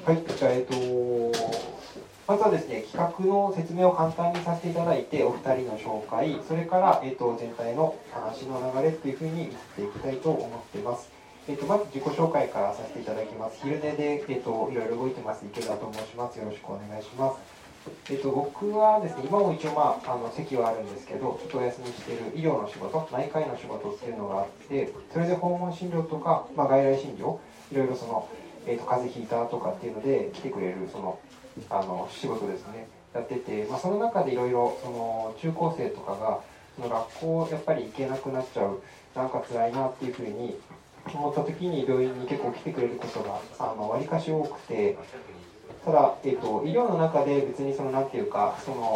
はい、まずはですね、企画の説明を簡単にさせていただいて、お二人の紹介、それから、全体の話の流れというふうに移っていきたいと思っています。まず自己紹介からさせていただきます。昼寝で、いろいろ動いてます、池田と申します。よろしくお願いします。僕はですね、今も一応、席はあるんですけど、ちょっとお休みしている医療の仕事、内科医の仕事っていうのがあって、それで訪問診療とか、外来診療、いろいろ風邪ひいたとかっていうので来てくれる仕事ですね、やってて、その中でいろいろ中高生とかが学校やっぱり行けなくなっちゃう、なんか辛いなっていうふうに思った時に病院に結構来てくれることがわりかし多くて、ただ、医療の中で別になんていうか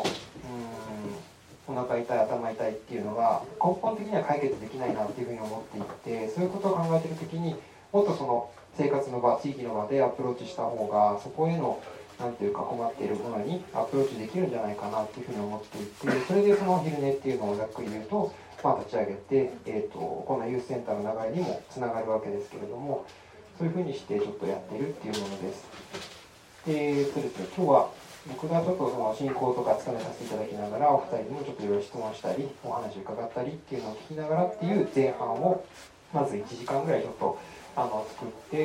お腹痛い頭痛いっていうのが根本的には解決できないなっていうふうに思っていて、そういうことを考えている時にもっと生活の場、地域の場でアプローチした方がそこへのなんていうか困っているものにアプローチできるんじゃないかなっていうふうに思っていて、それで昼寝っていうのをざっくり言うと、立ち上げて、このユースセンターの流れにもつながるわけですけれども、そういうふうにしてちょっとやっているっていうものです。ですね、今日は僕がちょっと進行とか務めさせていただきながら、お二人にもちょっといろいろ質問したりお話を伺ったりっていうのを聞きながらっていう前半をまず1時間ぐらいちょっと作って、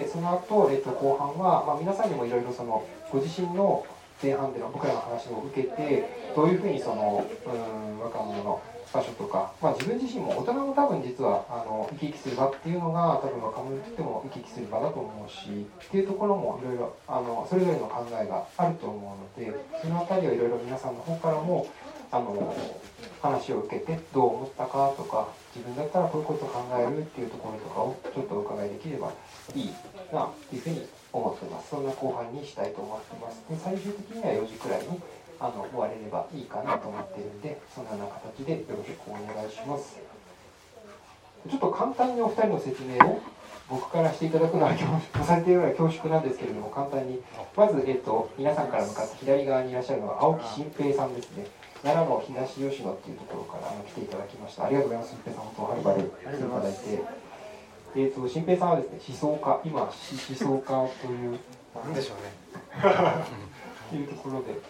その後、後半は、皆さんにもいろいろご自身の前半での僕らの話を受けて、どういうふうに若者の場所とか、自分自身も大人も多分実は生き生きする場っていうのが多分若者にとっても生き生きする場だと思うしっていうところもいろいろそれぞれの考えがあると思うので、そのあたりをいろいろ皆さんの方からも話を受けてどう思ったかとか、自分だったらこういうことを考えるっていうところとかをちょっとお伺いできればいいなっていうふうに思ってます。そんな後半にしたいと思ってます。で、最終的には4時くらいに終われればいいかなと思っているので、そのような形でよろしくお願いします。ちょっと簡単にお二人の説明を僕からしていただくのはされているような恐縮なんですけれども、簡単にまず、皆さんから向かって左側にいらっしゃるのは青木新平さんですね。奈良の東吉野っていうところから来ていただきました。ありがとうございます。新平さん、本当はるばる来ていただいて、新平さんはですね、思想家、今思想家というなんでしょうねいうところで、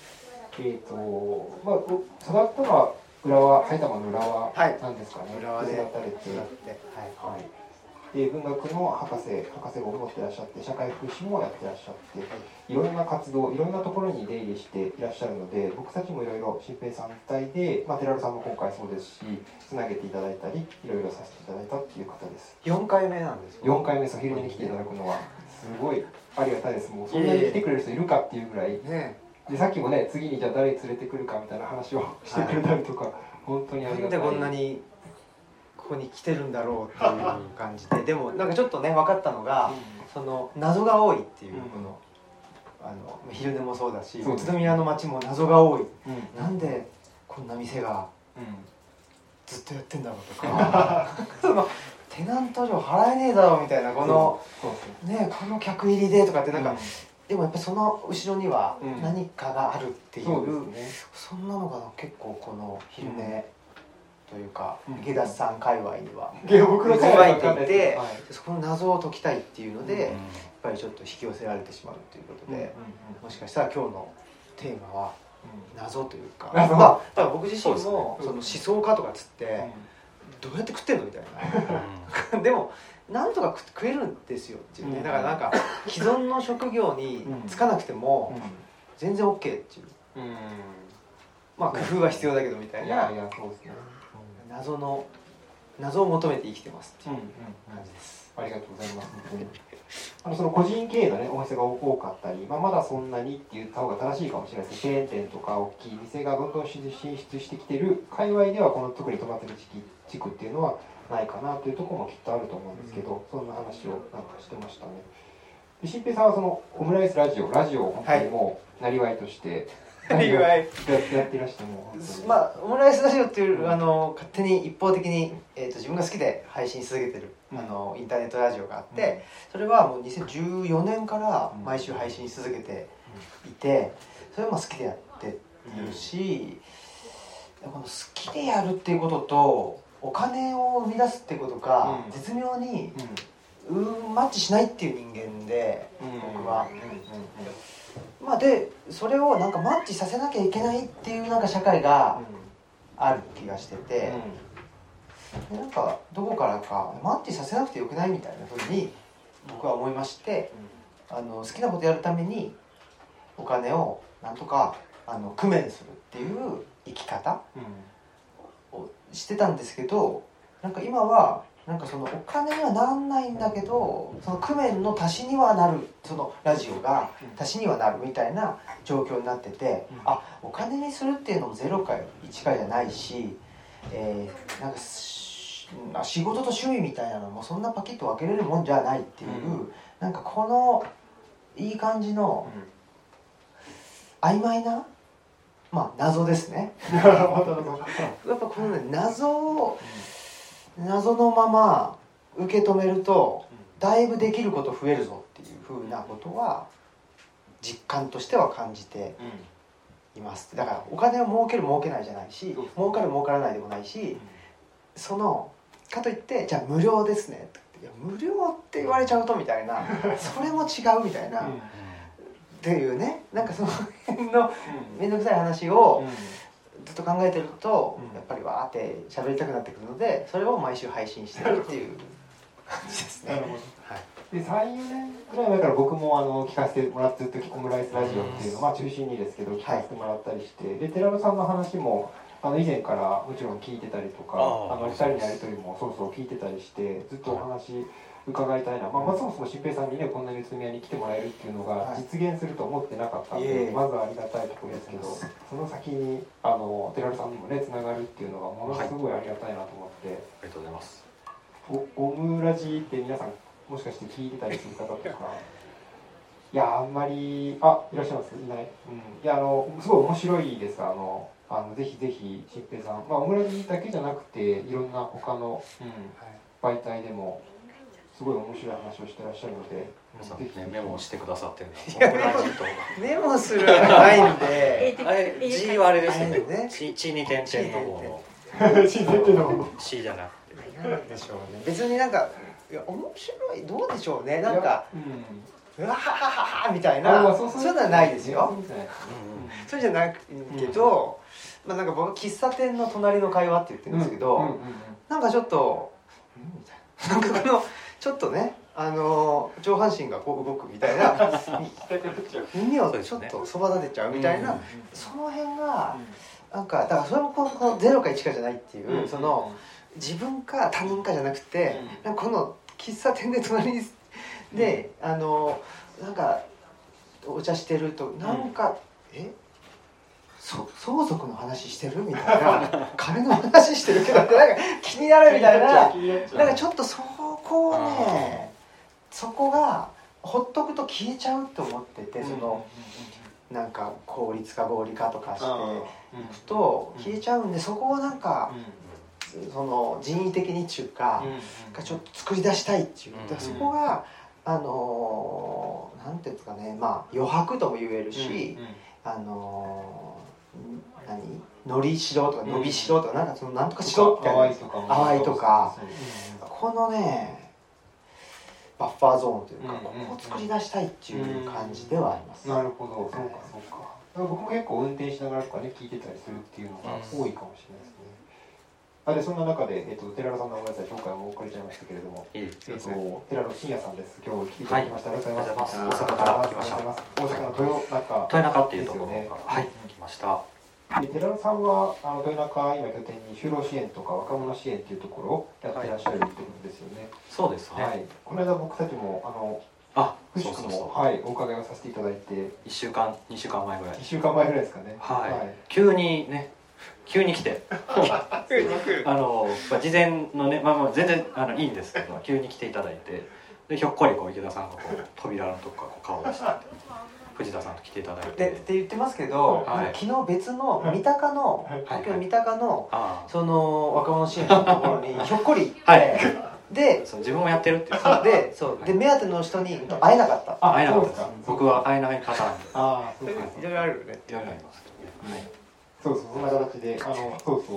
育ったのは浦和、埼玉の浦和なんですかね。 浦和で育たれて、はい。で、文学の博士号を持っていらっしゃって、社会福祉もやってらっしゃって、いろんな活動、いろんなところに出入りしていらっしゃるので、僕たちもいろいろ新平さん帯で、寺田さんも今回そうですし、つなげていただいたり、いろいろさせていただいたっていう方です。 4回目なんですよ。4回目、昼寝に来ていただくのは、すごいありがたいです。もうそんなに来てくれる人いるかっていうぐらい。で、さっきもね、次にじゃあ誰連れてくるかみたいな話をしてくれたりとか、本当にありがたい。 なんでこんなにここに来てるんだろうっていう感じで、でもなんかちょっとね分かったのが、謎が多いっていう、昼寝もそうだし、宇都宮の街も謎が多い、なんでこんな店がずっとやってんだろうとかテナント料払えねえだろうみたいな、この客入りでとかってなんか、でもやっぱりその後ろには何かがあるっていう、そんなのが結構この昼寝というか池田さん界隈には渦巻いていて、そこの謎を解きたいっていうので、やっぱりちょっと引き寄せられてしまうということで、もしかしたら今日のテーマは謎というか、だから僕自身もその思想家とかっつってどうやって食ってんのみたいなでもなんとか食えるんですよっていうね。だからなんか既存の職業に就かなくても全然 OK っていう、工夫は必要だけどみたいな、謎を求めて生きてますっていう感じです。 ありがとうございます。その個人経営のね、お店が多かったり、まだそんなにって言った方が正しいかもしれないです。チェーン店とか大きい店がどんどん進出してきてる界隈では、この特に泊まってる地区っていうのはないかなというところもきっとあると思うんですけど、そんな話をなんかしてましたね。で、新平さんはそのオムライスラジオを本当にもうなりわいとしてやってらしても、 オムライスラジオっていう勝手に一方的に、自分が好きで配信し続けてるインターネットラジオがあって、それはもう2014年から毎週配信し続けていて、それも好きでやってるし、この好きでやるっていうこととお金を生み出すっていうことが絶妙にマッチしないっていう人間で、僕は、まあでそれをなんかマッチさせなきゃいけないっていうなんか社会がある気がしてて、でなんかどこからかマッチさせなくてよくないみたいな風に僕は思いまして、好きなことやるためにお金をなんとか工面するっていう生き方をしてたんですけど、なんか今はなんかそのお金にはなんないんだけどその工面の足しにはなる、そのラジオが足しにはなるみたいな状況になってて、あ、お金にするっていうのも0か1かじゃないし、なんか仕事と趣味みたいなのもそんなパキッと分けれるもんじゃないっていう、なんかこのいい感じの曖昧な、まあ謎ですねやっぱこのね謎のまま受け止めるとだいぶできること増えるぞっていうふうなことは実感としては感じています。だからお金を儲ける儲けないじゃないし、儲かる儲からないでもないし、そのかといってじゃあ無料ですねって、いや無料って言われちゃうとみたいなそれも違うみたいなっていうね、なんかその辺の面倒くさい話をずっと考えてるとやっぱりわーって喋りたくなってくるので、それを毎週配信してるっていう感じですね。 なるほど。で3、4年くらい前から僕も聞かせてもらってずっとオムライスラジオっていうのを、まあ、中心にですけど聞かせてもらったりして、で寺野さんの話も以前からもちろん聞いてたりとか、2人のやり取りもそう聞いてたりしてずっとお話伺いたいな、まあ、そもそも新平さんにねこんなに宇都宮に来てもらえるっていうのが実現すると思ってなかったんで、まずはありがたいところですけど、その先に寺野さんにもねつながるっていうのがものすごいありがたいなと思って、 ありがとうございます。 オムラジって皆さんもしかして聞いてたりする方とかいやあんまりいらっしゃいます？いない？いやすごい面白いです。ぜひぜひ新平さん、まあ、オムラジだけじゃなくていろんな他の、媒体でもすごい面白い話をしてらっしゃるので、 皆さんねメモしてくださってるんです。 メモするのがないんであれ G はあれですよね。C に点々の方の C じゃなくてなんでしょうね。別になんかいや面白いどうでしょうね。なんかうわははははみたいなそういうのはないですよ。そうじゃなくけど、まあなんか僕喫茶店の隣の会話って言ってるんですけど、なんかちょっとみたいな、なんかちょっとね上半身がこう動くみたいな耳をちょっとそば立てちゃうみたいな、その辺がなんかだからそれもこの0か1かじゃないっていう、その自分か他人かじゃなくて、なんかこの喫茶店で隣でなんかお茶してるとなんか相続の話してるみたいな金の話してるけどってなんか気になるみたいな、なんかちょっとそこをね、そこがほっとくと消えちゃうと思ってて、そのなんか効率か合理化とかしていくと消えちゃうんで、そこをなんかその人為的にっていうかちょっと作り出したいっていう、そこがなんていうんですかね、まあ余白とも言えるし、のりしろとか伸びしろとかなんかそのなんとかしろみたいな淡いとか、このねバッファーゾーンというか、ここを作り出したいっていう感じではあります。 なるほど、そうか。僕も結構運転しながらとかね聞いてたりするっていうのが多いかもしれないですね。でそんな中で、寺野さんのごめんなさい、紹介も遅れちゃいましたけれども、寺野真也さんです。今日来ていただきました。ありがとうございます。 大阪から来ました。 大阪の豊中っていうところから来ました。 寺野さんは豊中今拠点に就労支援とか若者支援っていうところをやってらっしゃるってことですよね。 そうですね。 この間僕たちもくしくもお伺いをさせていただいて、 1週間2週間前ぐらい。 1週間前ぐらいですかね。 急に来て事前のね、全然いいんですけど、急に来ていただいて、でひょっこり池田さんが扉のとこから顔を出して藤田さんと来ていただいてって言ってますけど、昨日別の三鷹の東京の三鷹のその若者支援のところにひょっこり行ってで自分もやってるって言ってで目当ての人に会えなかった。 会えなかったです。僕は会えない方なんで。 いろいろあるよね。 いろいろあります。 そうそんな形で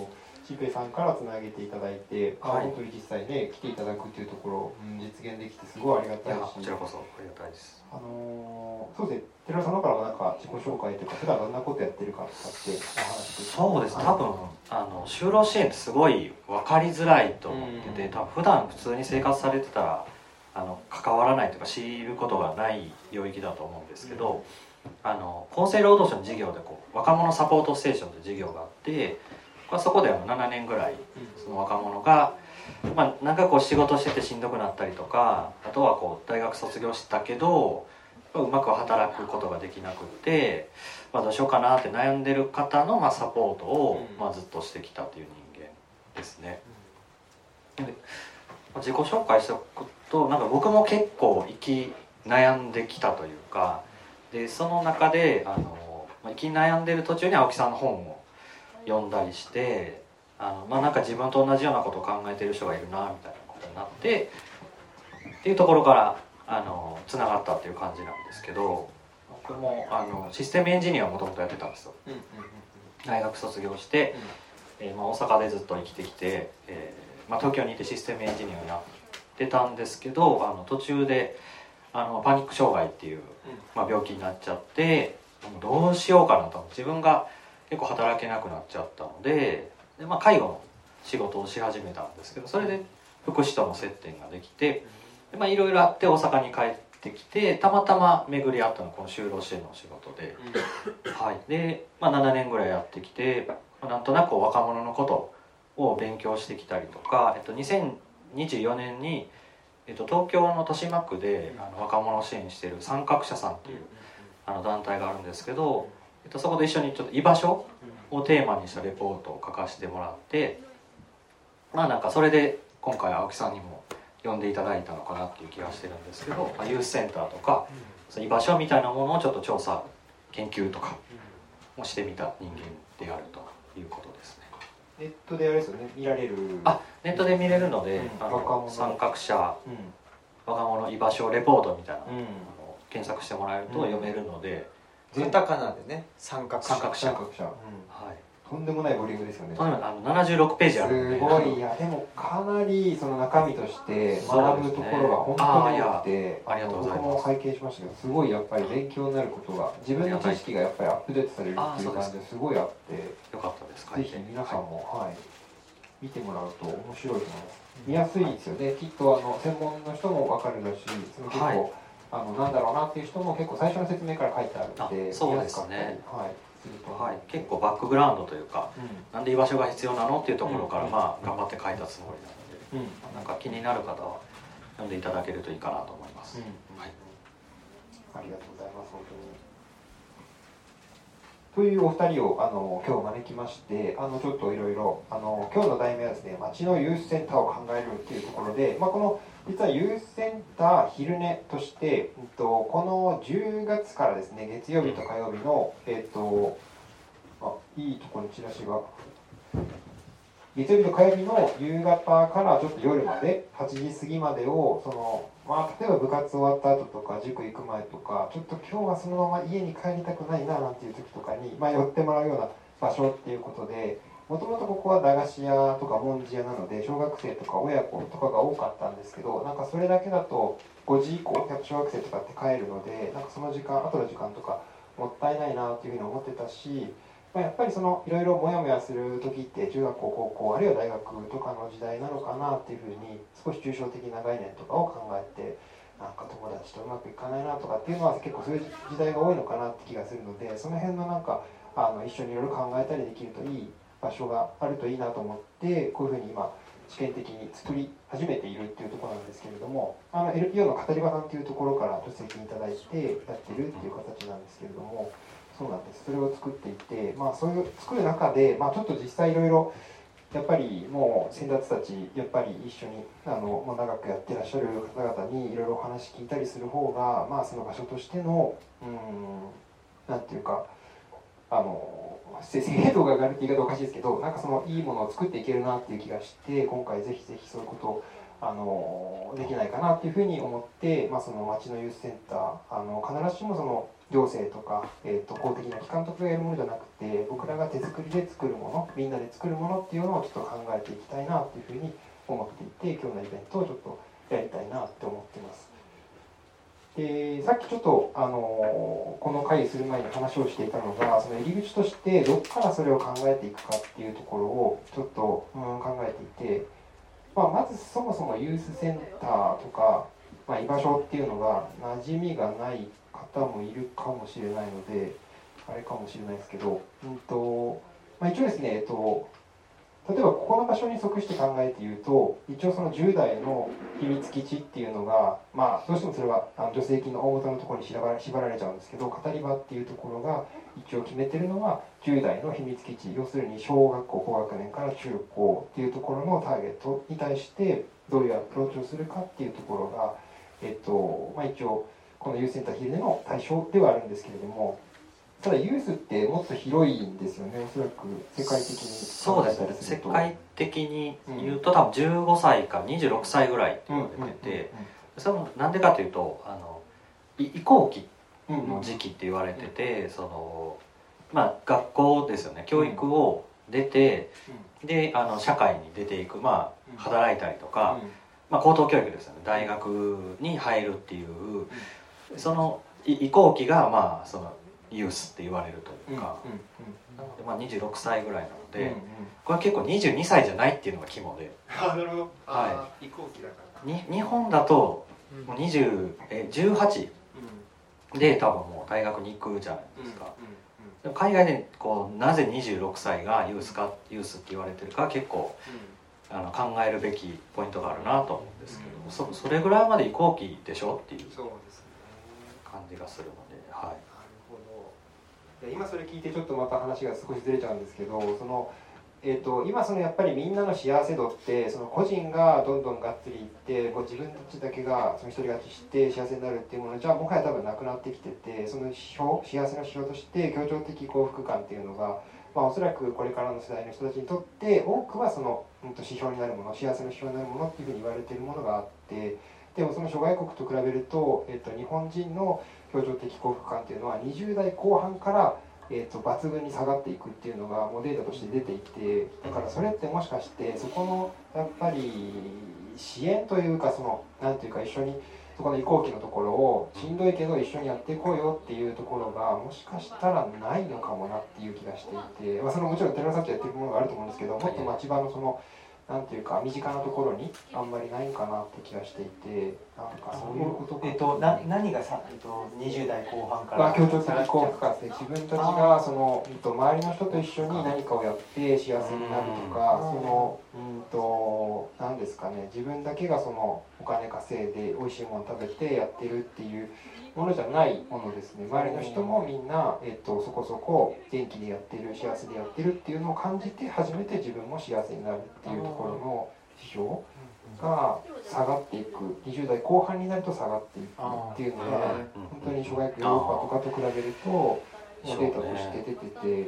シペさんからつなげていただいて、 はい、 本当に実際ね来ていただくっていうところ、実現できてすごいありがたいし、 こちらこそありがたいです。 そうですね、寺田さんのからもなんか自己紹介というか普段どんなことやってるかとかってお話ししてそうです、多分就労支援ってすごい分かりづらいと思ってて、多分普段普通に生活されてたら関わらないというか知ることがない領域だと思うんですけど、厚生労働省の事業で若者サポートステーションという事業があって、そこで7年ぐらいその若者が、なんか仕事しててしんどくなったりとか、あとは大学卒業したけどうまく働くことができなくて、どうしようかなって悩んでる方のサポートをずっとしてきたという人間ですね。で自己紹介しておくと、なんか僕も結構生き悩んできたというか、でその中で生き悩んでる途中に青木さんの本を読んだりして、なんか自分と同じようなことを考えてる人がいるなみたいなことになってっていうところからつながったっていう感じなんですけど、僕もシステムエンジニアをもともとやってたんですよ。大学卒業して、大阪でずっと生きてきて、東京にいてシステムエンジニアをやってたんですけど、途中でパニック障害っていう、病気になっちゃって、どうしようかなと、自分が結構働けなくなっちゃったので、介護の仕事をし始めたんですけど、それで福祉との接点ができて、いろいろあって大阪に帰ってきて、たまたま巡り合ったのがこの就労支援の仕事で、で、7年ぐらいやってきて、なんとなく若者のことを勉強してきたりとか、2024年に、東京の豊島区で若者を支援している三角社さんっていう団体があるんですけど、そこで一緒にちょっと居場所をテーマにしたレポートを書かせてもらって、なんかそれで今回青木さんにも呼んでいただいたのかなっていう気がしてるんですけど、ユースセンターとか居場所みたいなものをちょっと調査研究とかもしてみた人間であるということですね。 ネットであれですよね、見られる。 ネットで見れるので、三角社、若者居場所レポートみたいな、検索してもらえると読めるので、 カタカナでね、三角社、 とんでもないボリュームですよね。 76ページあるので、 すごい。いやでもかなりその中身として学ぶところが本当に多くて、僕も拝見しましたけど、すごいやっぱり勉強になることが、自分の知識がやっぱりアップデートされるっていう感じですごいあって、 よかったです。 ぜひ皆さんも、見てもらうと面白いと思います。見やすいですよね。きっと専門の人も分かるだし、その結構、なんだろうなっていう人も結構最初の説明から書いてあるので、 そうですね。結構バックグラウンドというか、なんで居場所が必要なのっていうところから頑張って書いたつもりなので、なんか気になる方は読んでいただけるといいかなと思います。 ありがとうございます。本当に。というお二人を今日招きまして、ちょっといろいろ今日の題名はですね、町のユースセンターを考えるっていうところで、この実はユースセンター昼寝として、この10月からですね、月曜日と火曜日のいいところチラシが。月曜日と火曜日の夕方からちょっと夜まで8時過ぎまでを例えば部活終わった後とか塾行く前とか、ちょっと今日はそのまま家に帰りたくないななんていう時とかに、寄ってもらうような場所っていうことで、もともとここは駄菓子屋とかもんじ屋なので小学生とか親子とかが多かったんですけど、なんかそれだけだと5時以降やっぱ小学生とかって帰るので、なんかその時間後の時間とかもったいないなっていうふうに思ってたし、やっぱりいろいろモヤモヤする時って中学校高校あるいは大学とかの時代なのかなっていうふうに、少し抽象的な概念とかを考えて、なんか友達とうまくいかないなとかっていうのは結構そういう時代が多いのかなって気がするので、その辺のなんか一緒にいろいろ考えたりできるといい場所があるといいなと思って、こういうふうに今試験的に作り始めているっていうところなんですけれども、LPO の語り場さんっていうところから助成金いただいてやってるっていう形なんですけれども、そうなんです。それを作っていて、そういう作る中で、ちょっと実際いろいろやっぱりもう先達たちやっぱり一緒に長くやってらっしゃる方々にいろいろお話聞いたりする方が、その場所としてのなんていうか精度が上がるって言い方おかしいですけど、なんかそのいいものを作っていけるなっていう気がして、今回ぜひぜひそういうことをできないかなっていうふうに思って、その町のユースセンター必ずしもその行政とか、公的な機関とかがやるものじゃなくて、僕らが手作りで作るもの、みんなで作るものっていうのをちょっと考えていきたいなっていうふうに思っていて、今日のイベントをちょっとやりたいなって思っています。でさっきちょっとこの会議する前に話をしていたのが、その入り口としてどこからそれを考えていくかっていうところをちょっと考えていて、まずそもそもユースセンターとか、居場所っていうのが馴染みがない方もいるかもしれないのであれかもしれないですけど、一応ですね、例えばここの場所に即して考えて言うと、一応その10代の秘密基地っていうのが、どうしてもそれは助成金の大元のところに縛られちゃうんですけど、語り場っていうところが一応決めてるのは10代の秘密基地、要するに小学校高学年から中高っていうところのターゲットに対してどういうアプローチをするかっていうところが、一応このユースセンターヒルでの対象ではあるんですけれども、ただユースってもっと広いんですよね、おそらく世界的に。 そうですね、世界的に言うと、多分15歳から26歳ぐらいって言われてて、それもなんでかというと移行期の時期って言われてて、その学校ですよね、教育を出て、で社会に出ていく、働いたりとか、高等教育ですよね、大学に入るっていう、その移行期がそのユースって言われるというか、なので26歳ぐらいなので、これ結構22歳じゃないっていうのが肝で。 なるほど、移行期だから日本だともう18で多分もう大学に行くじゃないですか。でも海外でなぜ26歳がユースって言われてるか結構考えるべきポイントがあるなと思うんですけど、それぐらいまで移行期でしょっていう感じがするので、はい。 今それ聞いてちょっとまた話が少しずれちゃうんですけど、今そのやっぱりみんなの幸せ度ってその個人がどんどんがっつりいって自分たちだけがその一人勝ちして幸せになるっていうものじゃもはや多分なくなってきてて、その指標、幸せの指標として協調的幸福感っていうのが、おそらくこれからの世代の人たちにとって多くはその指標になるもの、幸せの指標になるものっていうふうに言われているものがあって、でもその諸外国と比べると、日本人の協調的幸福感っていうのは20代後半から抜群に下がっていくっていうのがもうデータとして出ていて、だからそれってもしかしてそこのやっぱり支援というか、そのなんていうか一緒にそこの移行期のところをしんどいけど一緒にやっていこうよっていうところがもしかしたらないのかもなっていう気がしていて、そのもちろん寺田さんとやってるものがあると思うんですけど、もっと町場のそのなんていうか身近なところにあんまりないかなって気がしていて、なんかそういうことが、何が20代後半から協調的幸福感ですね。自分たちがその周りの人と一緒に何かをやって幸せになるとか、その何ですかね、自分だけがそのお金稼いで美味しいもの食べてやってるっていうものじゃないものですね。周りの人もみんな、そこそこ元気でやってる、幸せでやってるっていうのを感じて初めて自分も幸せになるっていうところの指標が下がっていく、20代後半になると下がっていくっていうのが本当に諸外国ヨーロッパとかと比べるとデータとして出てて、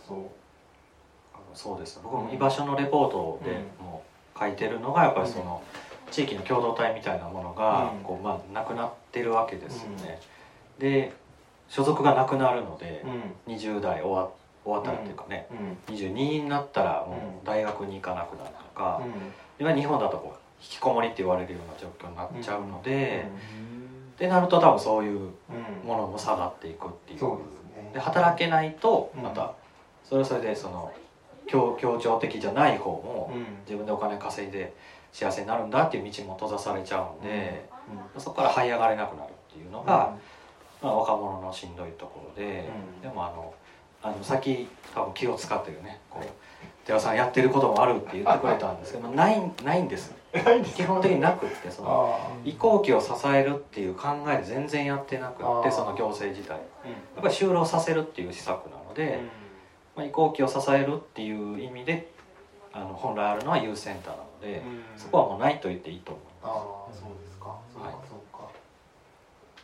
そうです。僕も居場所のレポートでも書いてるのがやっぱりその地域の共同体みたいなものがなくなってるわけですよね。で所属がなくなるので、20代終わったらっていうかね、22になったらもう大学に行かなくなるとか、今日本だと引きこもりって言われるような状況になっちゃうので、ってなると多分そういうものも下がっていくっていう。で働けないとまたそれはそれでその協調的じゃない方も自分でお金稼いで幸せになるんだっていう道も閉ざされちゃうんで、そこから這い上がれなくなるっていうのが、若者のしんどいところで、でもさっき多分気を使ってるね寺さんやってることもあるって言ってくれたんですけど、ないんです基本的になくって、その移行期を支えるっていう考えで全然やってなくって、その行政自体やっぱり就労させるっていう施策なので、移行期を支えるっていう意味で本来あるのはユースセンターなので、そこはもうないと言っていいと思います。 そうですか。そうか。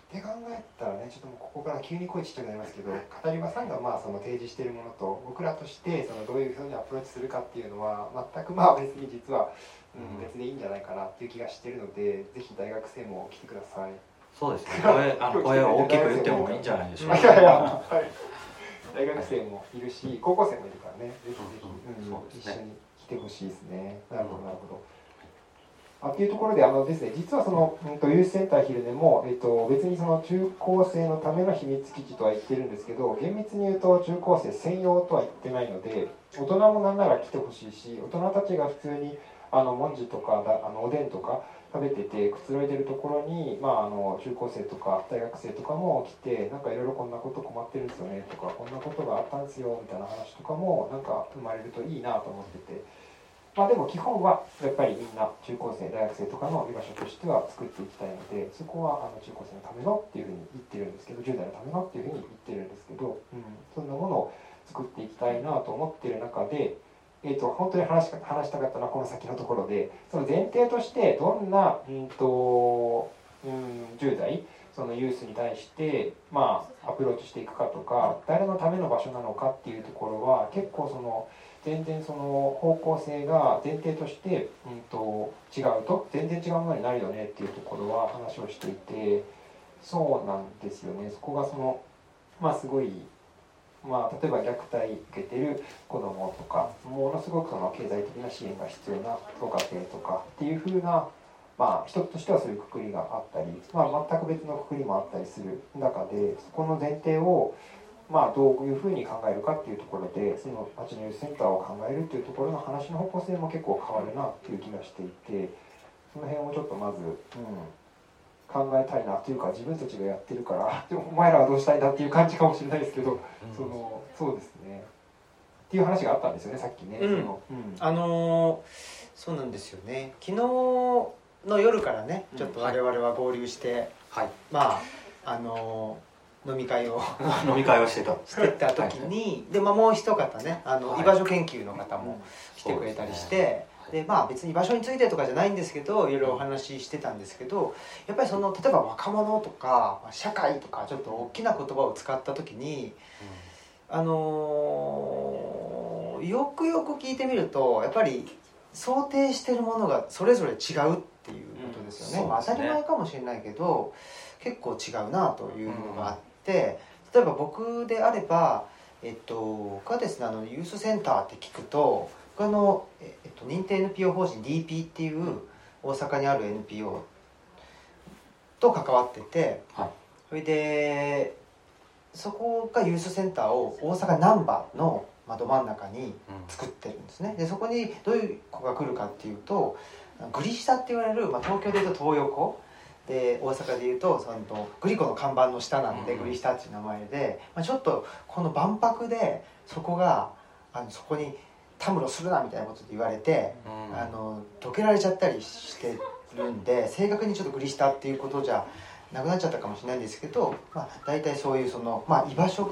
って考えたらね、ちょっともうここから急に声ちっちゃくなりますけど、語り場さんがまあその提示しているものと僕らとしてそのどういうふうにアプローチするかっていうのは全くまあ別に実は、別でいいんじゃないかなっていう気がしているので、ぜひ大学生も来てください。 そうですね。声を大きく言ってもいいんじゃないでしょうか。 いやいや、はい、大学生もいるし高校生もいるからね、ぜひぜひ、一緒に来てほしいですね。なるほどなるほど。っていうところでですね、実はその、ユースセンター昼寝も、別にその中高生のための秘密基地とは言ってるんですけど、厳密に言うと中高生専用とは言ってないので、大人もなんなら来てほしいし、大人たちが普通にもんじとかおでんとか食べててくつろいでるところに、中高生とか大学生とかも来て、なんかいろいろこんなこと困ってるんですよねとか、こんなことがあったんですよみたいな話とかもなんか生まれるといいなと思ってて。でも基本はやっぱりみんな中高生大学生とかの居場所としては作っていきたいので、そこは中高生のためのっていうふうに言ってるんですけど、10代のためのっていうふうに言ってるんですけど、そんなものを作っていきたいなと思っている中で、本当に話したかったのはこの先のところで、その前提としてどんな、10代そのユースに対して、アプローチしていくかとか、誰のための場所なのかっていうところは結構その全然その方向性が前提として、違うと全然違うものになるよねっていうところは話をしていて、そうなんですよね。そこがそのすごい、例えば虐待受けてる子どもとか、ものすごくその経済的な支援が必要なご家庭とかっていう風な、一つとしてはそういうくくりがあったり、全く別のくくりもあったりする中で、そこの前提をどういうふうに考えるかっていうところで、その町のユースセンターを考えるっていうところの話の方向性も結構変わるなっていう気がしていて、その辺をちょっとまず、考えたいなというか、自分たちがやってるからでもお前らはどうしたいんだっていう感じかもしれないですけど、そうですねっていう話があったんですよね、さっきね。 そうなんですよね。昨日の夜からね、ちょっと我々は合流して、飲み会をしてた時に、でもう一方ね、居場所研究の方も来てくれたりして、で別に居場所についてとかじゃないんですけど、いろいろお話ししてたんですけど、やっぱりその例えば若者とか社会とかちょっと大きな言葉を使った時に、よくよく聞いてみるとやっぱり想定してるものがそれぞれ違うっていうことですよね。当たり前かもしれないけど結構違うなというのがあって、例えば僕であれば、僕はですね、ユースセンターって聞くと、僕認定 NPO 法人 DP っていう大阪にある NPO と関わってて、それでそこがユースセンターを大阪難波のど真ん中に作ってるんですね。でそこにどういう子が来るかっていうと、グリ下って言われる、東京でいうと東横で、大阪でいうとそのグリコの看板の下なんでグリ下っていう名前で、ちょっとこの万博でそこがそこにたむろするなみたいなことで言われて、どけられちゃったりしてるんで、正確にちょっとグリ下っていうことじゃなくなっちゃったかもしれないんですけど、大体そういうその、居場所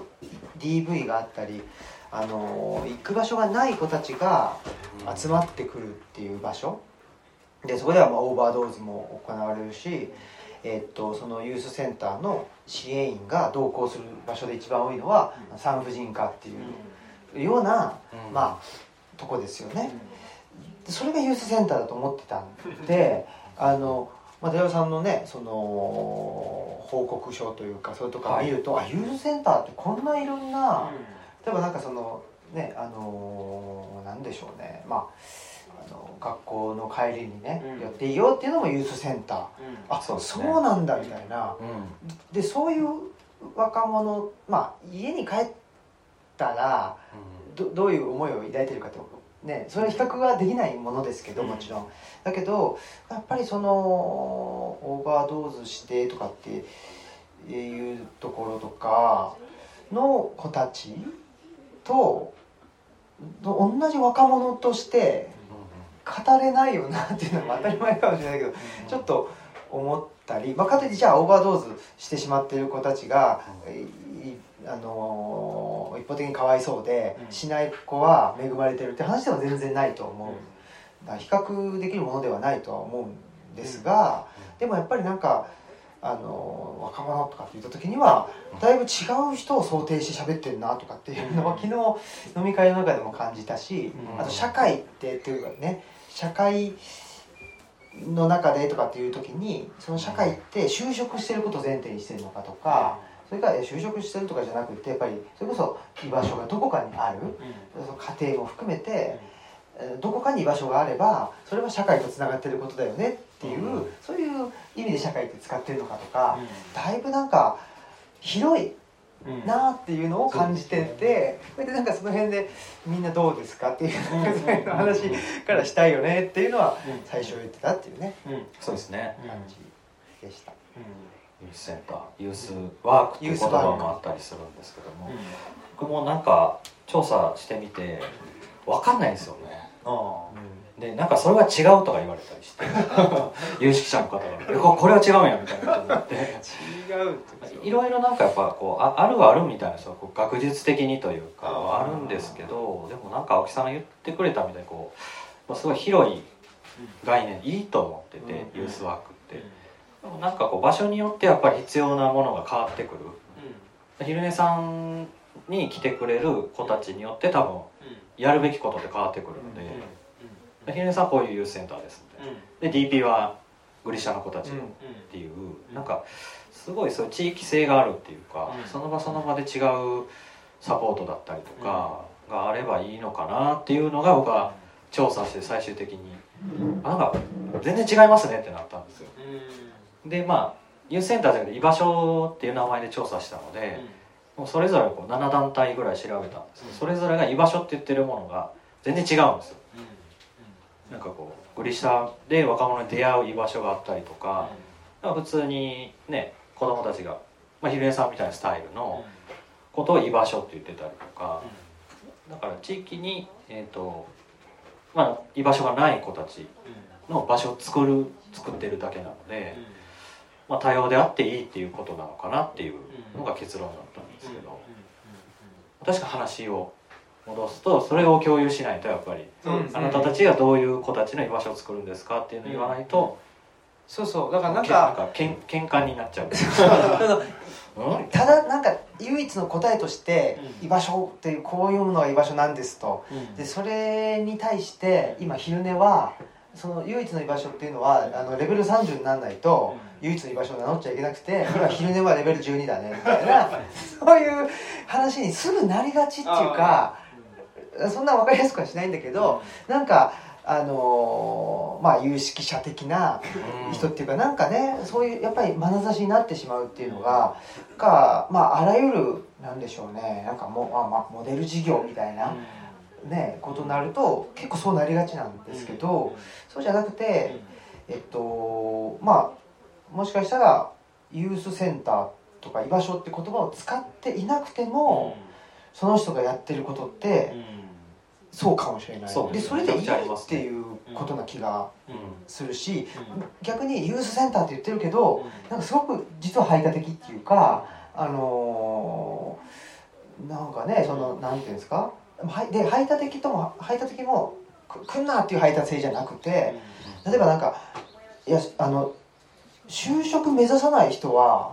DV があったり、行く場所がない子たちが集まってくるっていう場所で、そこではオーバードーズも行われるし、そのユースセンターの支援員が同行する場所で一番多いのは産婦人科っていうような、とこですよね。それがユースセンターだと思ってたんで、寺尾さんのね、その報告書というかそういうとこ見ると、ユースセンターってこんないろんな、例えばなんかそのね、なんでしょうね、学校の帰りにね、寄っていいよっていうのもユースセンター、そうなんだみたいな、でそういう若者、家に帰ったらどういう思いを抱いてるかってね、それは比較ができないものですけど、もちろんだけど、やっぱりそのオーバードーズしてとかっていうところとかの子たちと同じ若者として語れないよなっていうのは当たり前かもしれないけど、ちょっと思ったり、かといってじゃあオーバードーズしてしまっている子たちが、一方的にかわいそうで、しない子は恵まれてるって話では全然ないと思う。比較できるものではないとは思うんですが、でもやっぱりなんか若者とかって言った時にはだいぶ違う人を想定して喋ってるなとかっていうのは昨日飲み会の中でも感じたし、あと社会っていうかね、社会の中でとかっていう時にその社会って就職してることを前提にしてるのかとか、それから就職してるとかじゃなくてやっぱりそれこそ居場所がどこかにある、その家庭も含めてどこかに居場所があればそれは社会とつながってることだよねっていう、そういう意味で社会って使ってるのかとか、だいぶなんか広いなっていうのを感じてて、それでなんかその辺でみんなどうですかっていうそういう話からしたいよねっていうのは最初言ってたっていうね、 そうですね、 感じでした。 ユースセンター、ユースワークっていう言葉もあったりするんですけども、僕もなんか調査してみて分かんないんですよね。でなんかそれは違うとか言われたりして有識者の方がこれは違うんやみたいなことになって違うっていろいろなんかやっぱこうあるはあるみたいなこう学術的にというかあるんですけど、でもなんか青木さんが言ってくれたみたいにこう、すごい広い概念いいと思ってて、ユースワークってでもなんかこう場所によってやっぱり必要なものが変わってくる、昼寝さんに来てくれる子たちによって多分やるべきことって変わってくるので、昼寝さんはこういうユースセンターですで DP はグリシャの子たちっていう、なんかすごいそういう地域性があるっていうか、その場その場で違うサポートだったりとかがあればいいのかなっていうのが僕は調査して最終的になんか全然違いますねってなったんですよ。でユースセンターじゃなくて居場所っていう名前で調査したので、もうそれぞれこう7団体ぐらい調べたんですけど、それぞれが居場所って言ってるものが全然違うんですよ。なんかこうグリシャで若者に出会う居場所があったりとか、普通にね子供たちが、昼寝さんみたいなスタイルのことを居場所って言ってたりとか、だから地域に、居場所がない子たちの場所を作ってるだけなので、多様であっていいっていうことなのかなっていうのが結論だったんですけど、確か話を戻すとそれを共有しないとやっぱり、あなたたちがどういう子たちの居場所を作るんですかっていうのを言わないと、 そうだからなんか喧嘩になっちゃうただなんか唯一の答えとして居場所っていうこういうものが居場所なんですと、でそれに対して今昼寝はその唯一の居場所っていうのはレベル30にならないと唯一の居場所を名乗っちゃいけなくて、今昼寝はレベル12だねみたいなそういう話にすぐなりがちっていうか、そんな分かりやすくはしないんだけど、なんか有識者的な人っていうか、なんかねそういうやっぱり眼差しになってしまうっていうのがあらゆるなんでしょうね、なんかモデル事業みたいなねことになると結構そうなりがちなんですけど、そうじゃなくてもしかしたらユースセンターとか居場所って言葉を使っていなくても、その人がやってることってそうかもしれない、でそれでいいっていうことな気がするし、逆にユースセンターって言ってるけどなんかすごく実は排他的っていうか、なんかねなんていうんですか、で排他的も来んなっていう排他性じゃなくて、例えばなんか就職目指さない人は、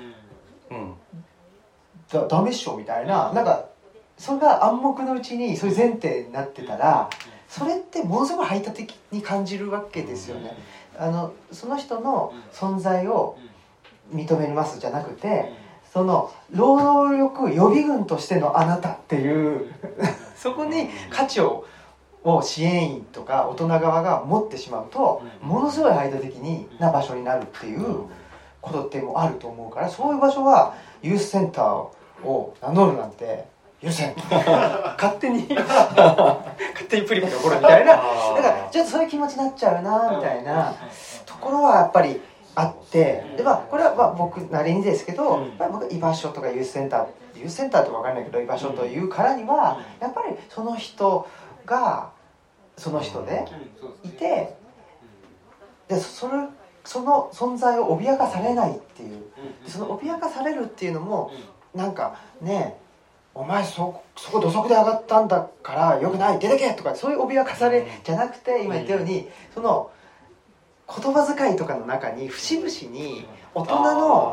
ダメっしょみたいな、なんかそれが暗黙のうちにそういう前提になってたら、それってものすごい排他的に感じるわけですよね。その人の存在を認めますじゃなくて、その労働力予備軍としてのあなたっていうそこに価値を支援員とか大人側が持ってしまうと、ものすごい排他的な場所になるっていうことってもあると思うから、そういう場所はユースセンターを名乗るなんて許せん勝手にプリプリが起こるみたいな、だからちょっとそういう気持ちになっちゃうなみたいなところはやっぱりあって、でこれは僕なりにですけど、僕居場所とかユースセンターとか分かんないけど居場所というからには、やっぱりその人がその人でいて、でその存在を脅かされないっていう、その脅かされるっていうのもなんかね、お前そこ土足で上がったんだからよくない出てけとか、そういう脅かされじゃなくて、今言ったようにその言葉遣いとかの中に節々に大人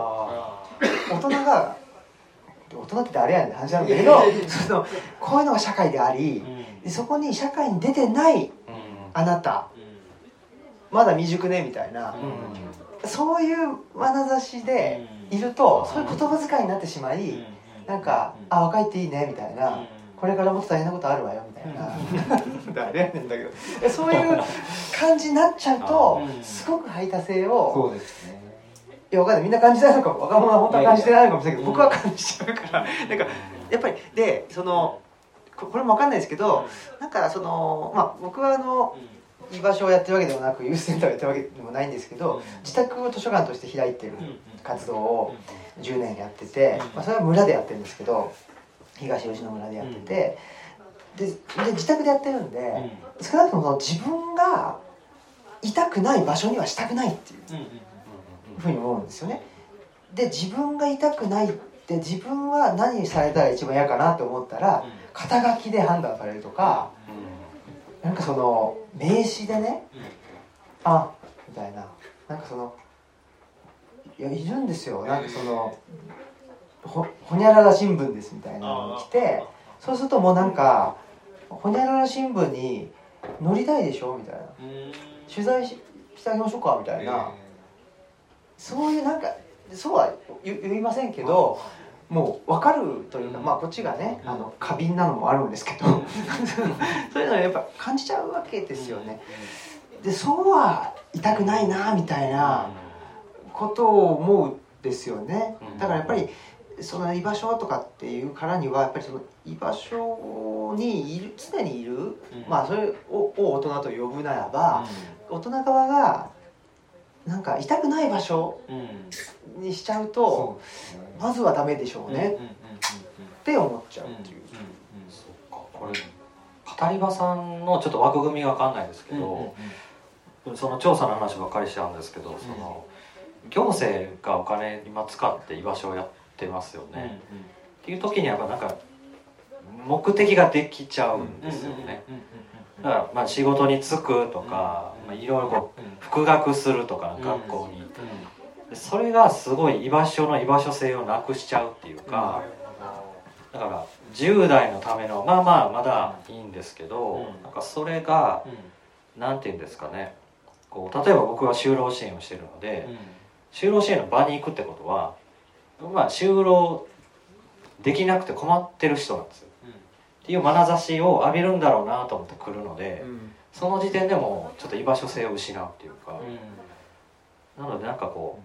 が大人って誰やねんって話なんだけどこういうのが社会であり、そこに社会に出てないあなた、まだ未熟ねみたいな、そういう眼差しでいると、そういう言葉遣いになってしまい、なんか若いっていいねみたいな、これからもっと大変なことあるわよみたいな誰やねんだけど、そういう感じになっちゃうとすごく排他性を、 そうですね、 いや分かんない、みんな感じないのかも、若者は本当は感じてないのかもしれないけど、僕は感じちゃうから、なんかやっぱりでこれも分かんないですけど、なんか僕は居場所をやってるわけでもなく、ユースセンターをやってるわけでもないんですけど、自宅を図書館として開いてる活動を10年やってて、それは村でやってるんですけど、東吉野村でやってて、で自宅でやってるんで、少なくとも自分がいたくない場所にはしたくないっていうふうに思うんですよね。で自分がいたくないって、自分は何されたら一番嫌かなと思ったら、肩書きで判断されるとか、なんか名刺でね、みたいな、なんかいやいるんですよ、なんかほにゃらら新聞ですみたいなのに来て、そうするともうなんかほにゃらら新聞に乗りたいでしょみたいな、取材してあげましょうかみたいな、そういうなんか、そうは言いませんけど、もう分かるというか、こっちがね過敏なのもあるんですけどそういうのはやっぱ感じちゃうわけですよね。でそうはいたくないなみたいなことを思うんですよね。だからやっぱり居場所とかっていうからには、やっぱり居場所に常にいる、それを大人と呼ぶならば、大人側がなんかいたくない場所にしちゃうと、まずはダメでしょうねって思っちゃうっていう。 そっか、これ語り場さんのちょっと枠組みが分かんないですけど、その調査の話ばっかりしちゃうんですけど、行政がお金今使って居場所をやってますよね、っていう時にやっぱなんか目的ができちゃうんですよね。だから仕事に就くとか、いろいろ復学するとか、学校に、それがすごい居場所の居場所性をなくしちゃうっていうか、だから10代のためのまだいいんですけど、なんかそれがなんていうんですかね、例えば僕は就労支援をしてるので、就労支援の場に行くってことは、就労できなくて困ってる人なんですよ、っていう眼差しを浴びるんだろうなと思って来るので、その時点でもちょっと居場所性を失うっていうか、なのでなんか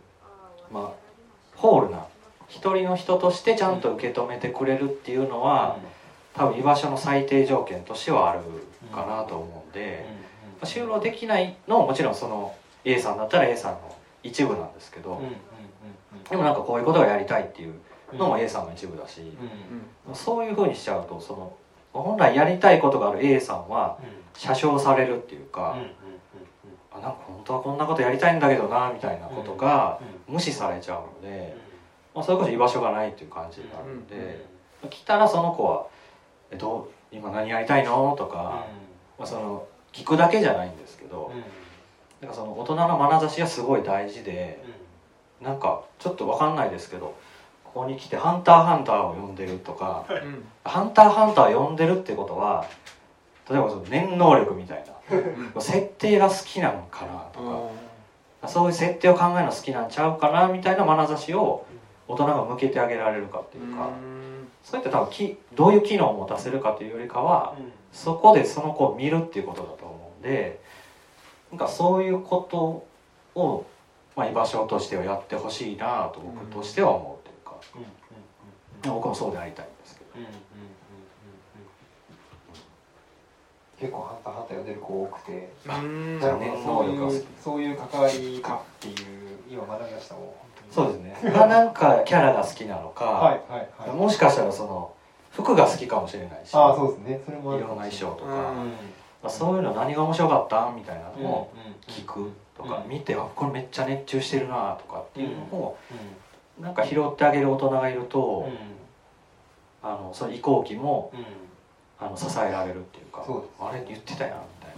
ホールな一人の人としてちゃんと受け止めてくれるっていうのは、多分居場所の最低条件としてはあるかなと思うんで、就労できないのももちろんA さんだったら A さんの一部なんですけど、でもなんかこういうことがやりたいっていうのも A さんの一部だし、そういう風にしちゃうと、本来やりたいことがある A さんは車掌されるっていうか、なんか本当はこんなことやりたいんだけどなみたいなことが無視されちゃうので、それこそ居場所がないっていう感じになるので、来たらその子は「今何やりたいの?」とか、聞くだけじゃないんですけど、なんか大人の眼差しがすごい大事で、なんかちょっと分かんないですけど、ここに来て「ハンターハンター」を読んでるとか、ハンターハンターを読んでるってことは、例えば念能力みたいな設定が好きなのかなとか、そういう設定を考えるの好きなんちゃうかなみたいな眼差しを大人が向けてあげられるかっていうか、そういった多分どういう機能を持たせるかというよりかは、そこでその子を見るっていうことだと思うんで、なんかそういうことを、居場所としてはやってほしいなと僕としては思うというか、僕もそうでありたいんですけど。 結構ハンターハンター読んでる子多くて、そういう関わりかっていう今学びましたもん。 そうですね。なんかキャラが好きなのか、もしかしたら服が好きかもしれないし、 そうですね。それもいろんな衣装とか、そういうの何が面白かったみたいなのを聞くとか、見てこれめっちゃ熱中してるなとかっていうのをなんか拾ってあげる大人がいると、その移行期も支えられるっていうか、あれ言ってたやんみたいな、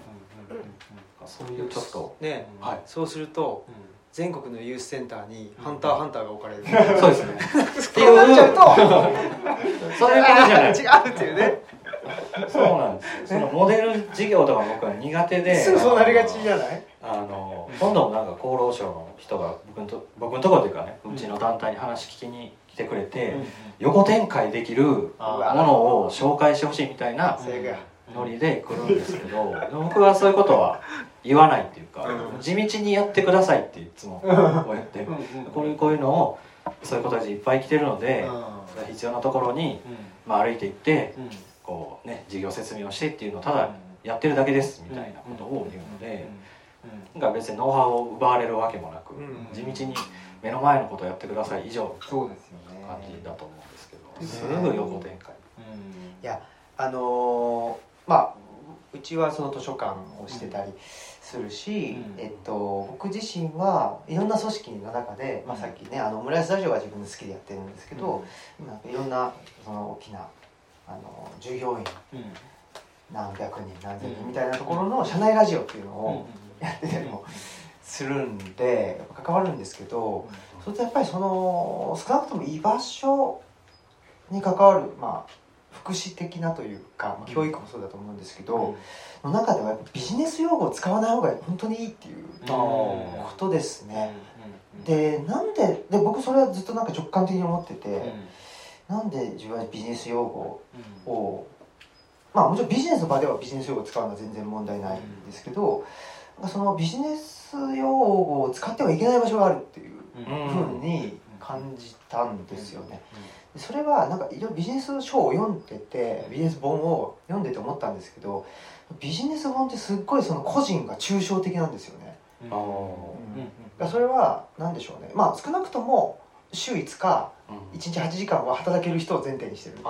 そういうちょっとね、 はい、 そうすると全国のユースセンターにハンターハンターが置かれる、 そうですねっていうなっちゃうとそういうことじゃない違うっていうね。 そうなんですよ。そのモデル事業とか僕は苦手で、 すぐそうなりがちじゃない？ 今度もなんか厚労省の人が僕のところというかね、うちの団体に話聞きに来てくれて、横展開できるものを紹介してほしいみたいなノリで来るんですけど、僕はそういうことは言わないっていうか、地道にやってくださいっていつもこうやってこういうのをそういう子たちいっぱい来てるので、必要なところに歩いていってこうね事業説明をしてっていうのをただやってるだけですみたいなことを言うので、なんか別にノウハウを奪われるわけもなく、地道に目の前のことをやってください以上みたいな感じだと思うんですけど、すぐ横展開。 いやまあうちはその図書館をしてたりするし、僕自身はいろんな組織の中で、さっきねオムライスラジオは自分で好きでやってるんですけど、今いろんなその大きな従業員、何百人何千人みたいなところの社内ラジオっていうのをやってたりもするんで関わるんですけど、それとやっぱりその少なくとも居場所に関わる福祉的なというか、教育もそうだと思うんですけど、の中ではやっぱビジネス用語を使わない方が本当にいいっていうことですね。でなんで僕それはずっとなんか直感的に思ってて、なんで自分はビジネス用語をもちろんビジネスの場ではビジネス用語を使うのは全然問題ないんですけど、そのビジネス用語を使ってはいけない場所があるっていうふうに感じたんですよね。それはなんかいろいろビジネス書を読んでて、ビジネス本を読んでて思ったんですけど、ビジネス本ってすっごいその個人が抽象的なんですよね。それは何でしょうね、少なくとも週5日1日8時間は働ける人を前提にしてるって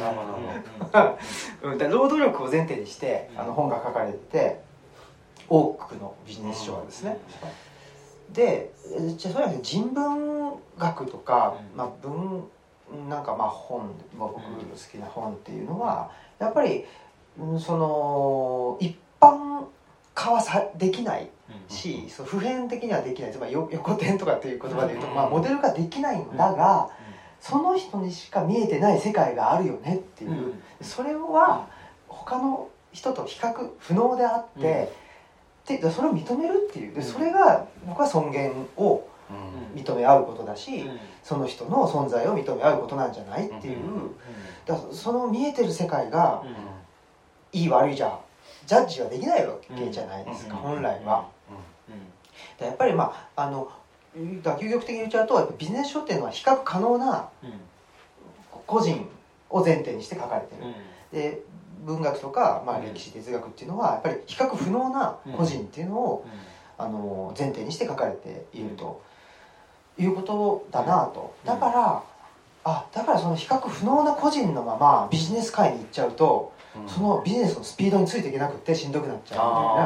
いう労働力を前提にして本が書かれてて、多くのビジネス書はですね。でじゃあそれは人文学とか、なんか本、僕の好きな本っていうのはやっぱりその一般化はできないし、その普遍的にはできない、つまり横展とかっていう言葉で言うと、モデルができないんだが、その人にしか見えてない世界があるよねっていう、それは他の人と比較不能であって、でそれを認めるっていう、でそれが僕は尊厳を認め合うことだし、その人の存在を認め合うことなんじゃないっていう、だからその見えてる世界がいい悪いじゃジャッジはできないわけじゃないですか、本来は。やっぱり究極的に言っちゃうと、ビジネス書っていうのは比較可能な個人を前提にして書かれてる。で文学とか、歴史哲学っていうのはやっぱり比較不能な個人っていうのを、前提にして書かれているということだなと。だからその比較不能な個人のままビジネス界に行っちゃうと、そのビジネスのスピードについていけなくてしんどくなっちゃう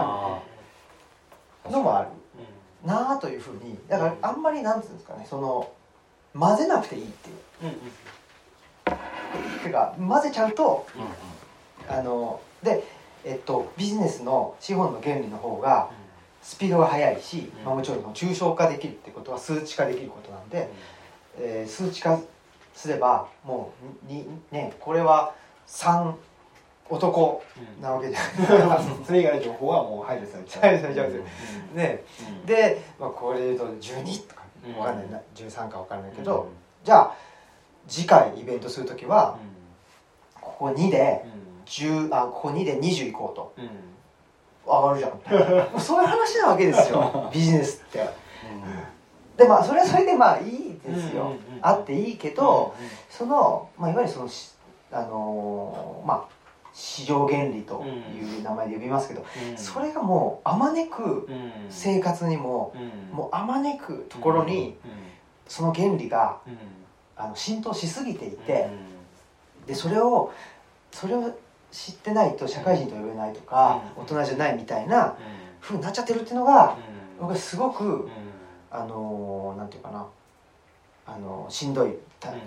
みたいなのもあるなというふうに。だからあんまりなんていうんですかね、その混ぜなくていいっていう、てか混ぜちゃうと、ビジネスの資本の原理の方がスピードが速いし、もちろん抽象化できるってことは数値化できることなんで、数値化すればもうこれは3男なわけじゃないですか。 それ以外の情報はもう排除されちゃう。 で、これで言うと12とか分かんないな、13か分かんないけど、じゃあ次回イベントするときはここ2でここ2で20いこうと、上がるじゃんそういう話なわけですよビジネスって。でそれはそれでいいですよ、あっていいけど、そのいわゆるその市場原理という名前で呼びますけど、それがもうあまねく生活にも、もうあまねくところにその原理が浸透しすぎていて、でそれを知ってないと社会人と呼べないとか、大人じゃないみたいな風になっちゃってるっていうのが、僕はすごくなんていうかな、しんどい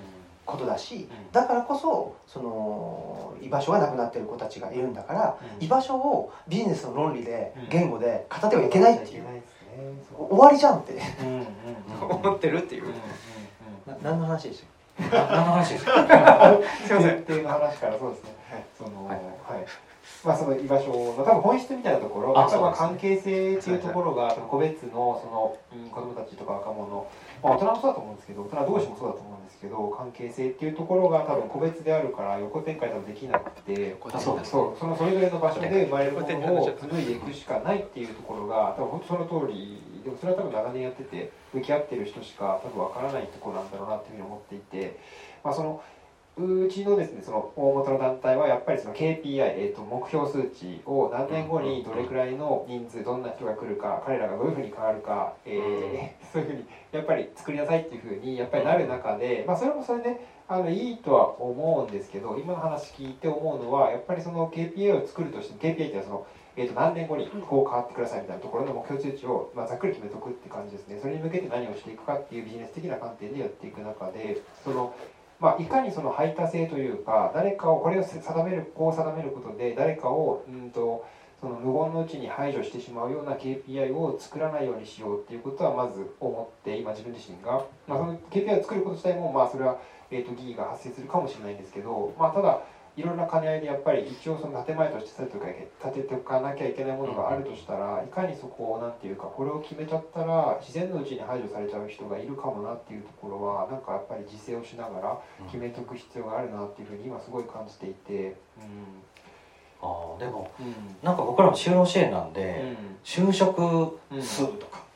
ことだし、だからこそその居場所がなくなってる子たちがいるんだから、居場所をビジネスの論理で言語で語ってはいけないっていう、終わりじゃんって思ってるっていう。何の話でしたっけ？何の話ですか？ すいません。っていう話からそうですね。まあその居場所の多分本質みたいなところ、あとは関係性っていうところが個別のその子供たちとか若者、まあ大人もそうだと思うんですけど、大人同士もそうだと思うんですけど、関係性っていうところが多分個別であるから横展開多分できなくて、それぞれの場所で生まれるものを紡いでいくしかないっていうところが多分本当その通りでもそれは多分長年やってて向き合ってる人しか多分わからないところなんだろうなっていうふうに思っていて、まあそのうちのですね、その大元の団体はやっぱりその KPI、目標数値を何年後にどれくらいの人数、どんな人が来るか、彼らがどういうふうに変わるか、そういうふうにやっぱり作りなさいっていうふうにやっぱりなる中で、まあそれもそれでいいとは思うんですけど、今の話聞いて思うのはやっぱりその KPI を作るとしても KPI っていうのはその何年後にこう変わってくださいみたいなところの目標数値を、まあ、ざっくり決めとくって感じですね。それに向けて何をしていくかっていうビジネス的な観点でやっていく中で、そのまあ、いかにその排他性というか、誰かをこれを定めることで誰かをその無言のうちに排除してしまうような KPI を作らないようにしようっていうことはまず思って、今自分自身が、まあ、その KPI を作ること自体もまあそれは疑義が発生するかもしれないんですけど、まあ、ただいろんな兼ね合いでやっぱり一応その建前として立てておかなきゃいけないものがあるとしたら、いかにそこをなんていうか、これを決めちゃったら自然のうちに排除されちゃう人がいるかもなっていうところはなんかやっぱり自制をしながら決めておく必要があるなっていうふうに今すごい感じていて、 でも、なんか僕らも就労支援なんで、就職数とか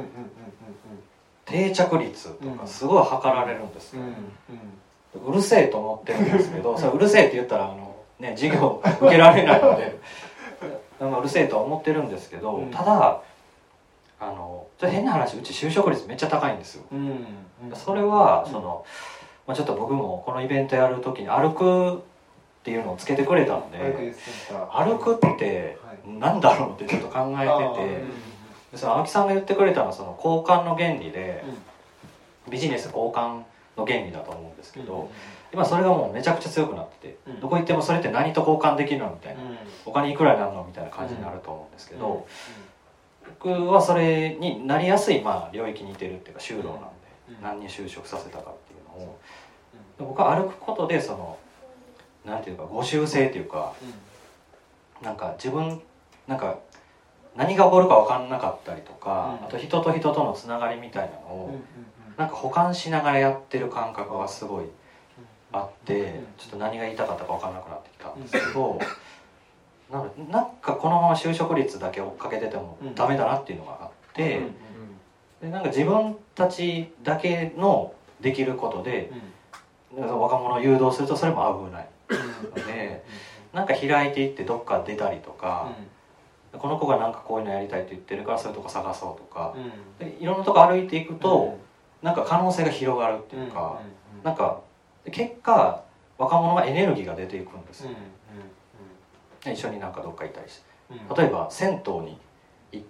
定着率とかすごい測られるんですよ。うるせえと思ってるんですけど、それうるせえって言ったら授業受けられないのでうるせえとは思ってるんですけど、ただちょっと変な話、うち就職率めっちゃ高いんですよ。それはその、まあ、ちょっと僕もこのイベントやる時に歩くっていうのをつけてくれたんで、歩くってなんだろうってちょっと考えてて、その青木さんが言ってくれたのはその交換の原理で、ビジネス交換の原理だと思うんですけど、今それがもうめちゃくちゃ強くなってて、どこ行ってもそれって何と交換できるのみたいな、お金いくらになるのみたいな感じになると思うんですけど、僕はそれになりやすいまあ領域にいてるっていうか就労なんで、何に就職させたかっていうのを、僕は歩くことでそのなんていうか互習性っていうか、なんか自分なんか何が起こるか分かんなかったりとか、あと人と人とのつながりみたいなのをなんか補完しながらやってる感覚がすごいあって、ちょっと何が言いたかったか分かんなくなってきたんですけど、なんかこのまま就職率だけ追っかけててもダメだなっていうのがあって、でなんか自分たちだけのできることで若者を誘導するとそれも危ないので、なんか開いていってどっか出たりとか、この子がなんかこういうのやりたいって言ってるからそういうとこ探そうとか、でいろんなとこ歩いていくとなんか可能性が広がるっていうか、なんか結果若者はエネルギーが出ていくんですよ。一緒になんかどっか行ったりして、例えば銭湯に行って、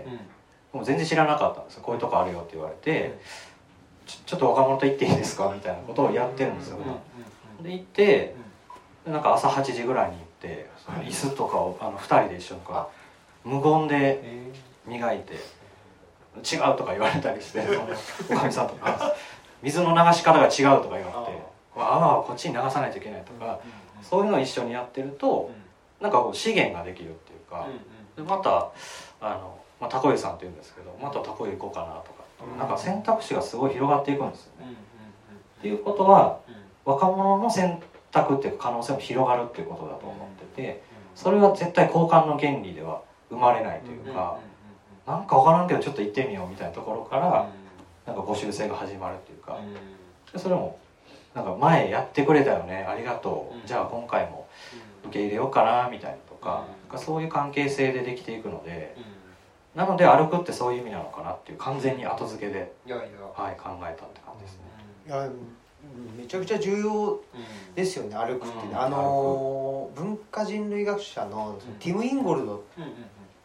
もう全然知らなかったんですよ。こういうとこあるよって言われて、ちょっと若者と行っていいですかみたいなことをやってるんですよ。で行ってなんか朝8時ぐらいに行って、椅子とかを2人で一緒に無言で磨いて、違うとか言われたりして、おかみさんとか水の流し方が違うとか言われて、泡をこっちに流さないといけないとか、そういうのを一緒にやってるとなんか資源ができるっていうか、でまたタコ湯さんって言うんですけど、またタコ湯行こうかなとか、なんか選択肢がすごい広がっていくんですよね。っていうことは若者の選択っていうか可能性も広がるっていうことだと思ってて、それは絶対交換の原理では生まれないというか、なんか分からんけどちょっと行ってみようみたいなところからなんか募集性が始まるっていうか、でそれもなんか前やってくれたよね、ありがとう、じゃあ今回も受け入れようかなみたいなとか、なんかそういう関係性でできていくので、なので歩くってそういう意味なのかなっていう、完全に後付けで考えたって感じですね。 いやめちゃくちゃ重要ですよね、歩くってね。文化人類学者のティム・インゴルドって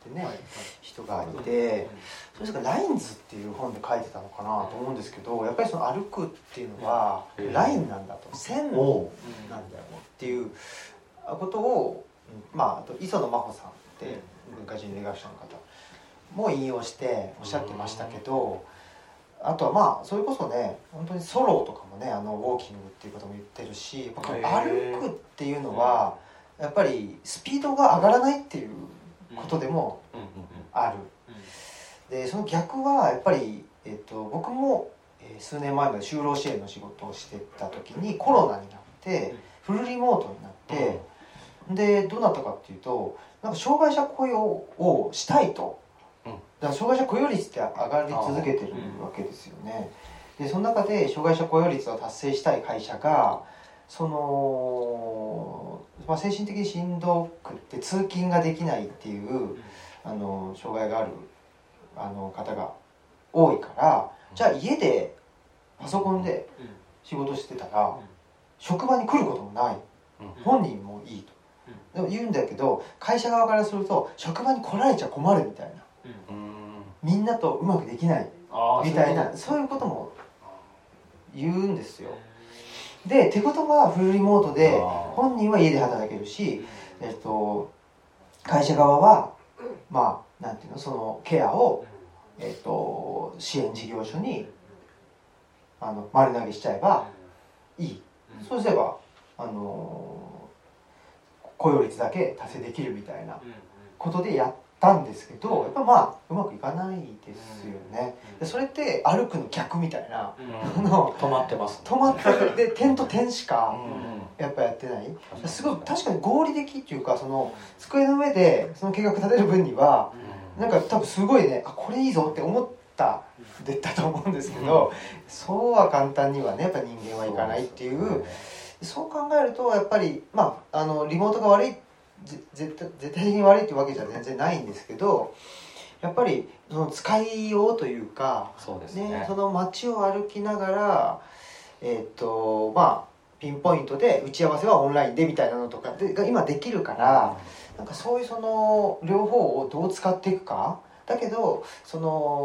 ってね、人がいて、それがラインズっていう本で書いてたのかなと思うんですけど、やっぱりその歩くっていうのはラインなんだと、線なんだよっていうことを、あと磯野真帆さんって文化人類学者の方も引用しておっしゃってましたけど、あとはそれこそね、本当にソロとかもね、ウォーキングっていうことも言ってるし、歩くっていうのはやっぱりスピードが上がらないっていうことでもある。でその逆はやっぱり、僕も数年前まで就労支援の仕事をしてた時にコロナになってフルリモートになって、でどうなったかっていうと、なんか障害者雇用をしたいと。だから障害者雇用率って上がり続けてるわけですよね。でその中で障害者雇用率を達成したい会社がその、精神的にしんどくって通勤ができないっていう障害がある方が多いから、じゃあ家でパソコンで仕事してたら職場に来ることもない、本人もいいとでも言うんだけど、会社側からすると職場に来られちゃ困るみたいな、みんなとうまくできないみたいな、そういうことも言うんですよ。でってことはフルリモートで本人は家で働けるし、会社側はなんていうの、そのケアを、支援事業所に丸投げしちゃえばいい、そうすれば雇用率だけ達成できるみたいなことでやったんですけど、やっぱうまくいかないですよね。でそれって歩くの逆みたいな、 止まってます、 止まってるで点と点しかやっぱやってない、すごい確かに合理的っていうか、その机の上でその計画立てる分にはなんか多分すごいね、これいいぞって思ったでったと思うんですけど、そうは簡単にはねやっぱ人間はいかないっていう、そう考えるとやっぱりリモートが悪い、絶対的に悪いっていうわけじゃ全然ないんですけど、やっぱりその使いようというか、 そうですね、 その街を歩きながらピンポイントで打ち合わせはオンラインでみたいなのとかが今できるから、なんかそういうその両方をどう使っていくか。だけどそ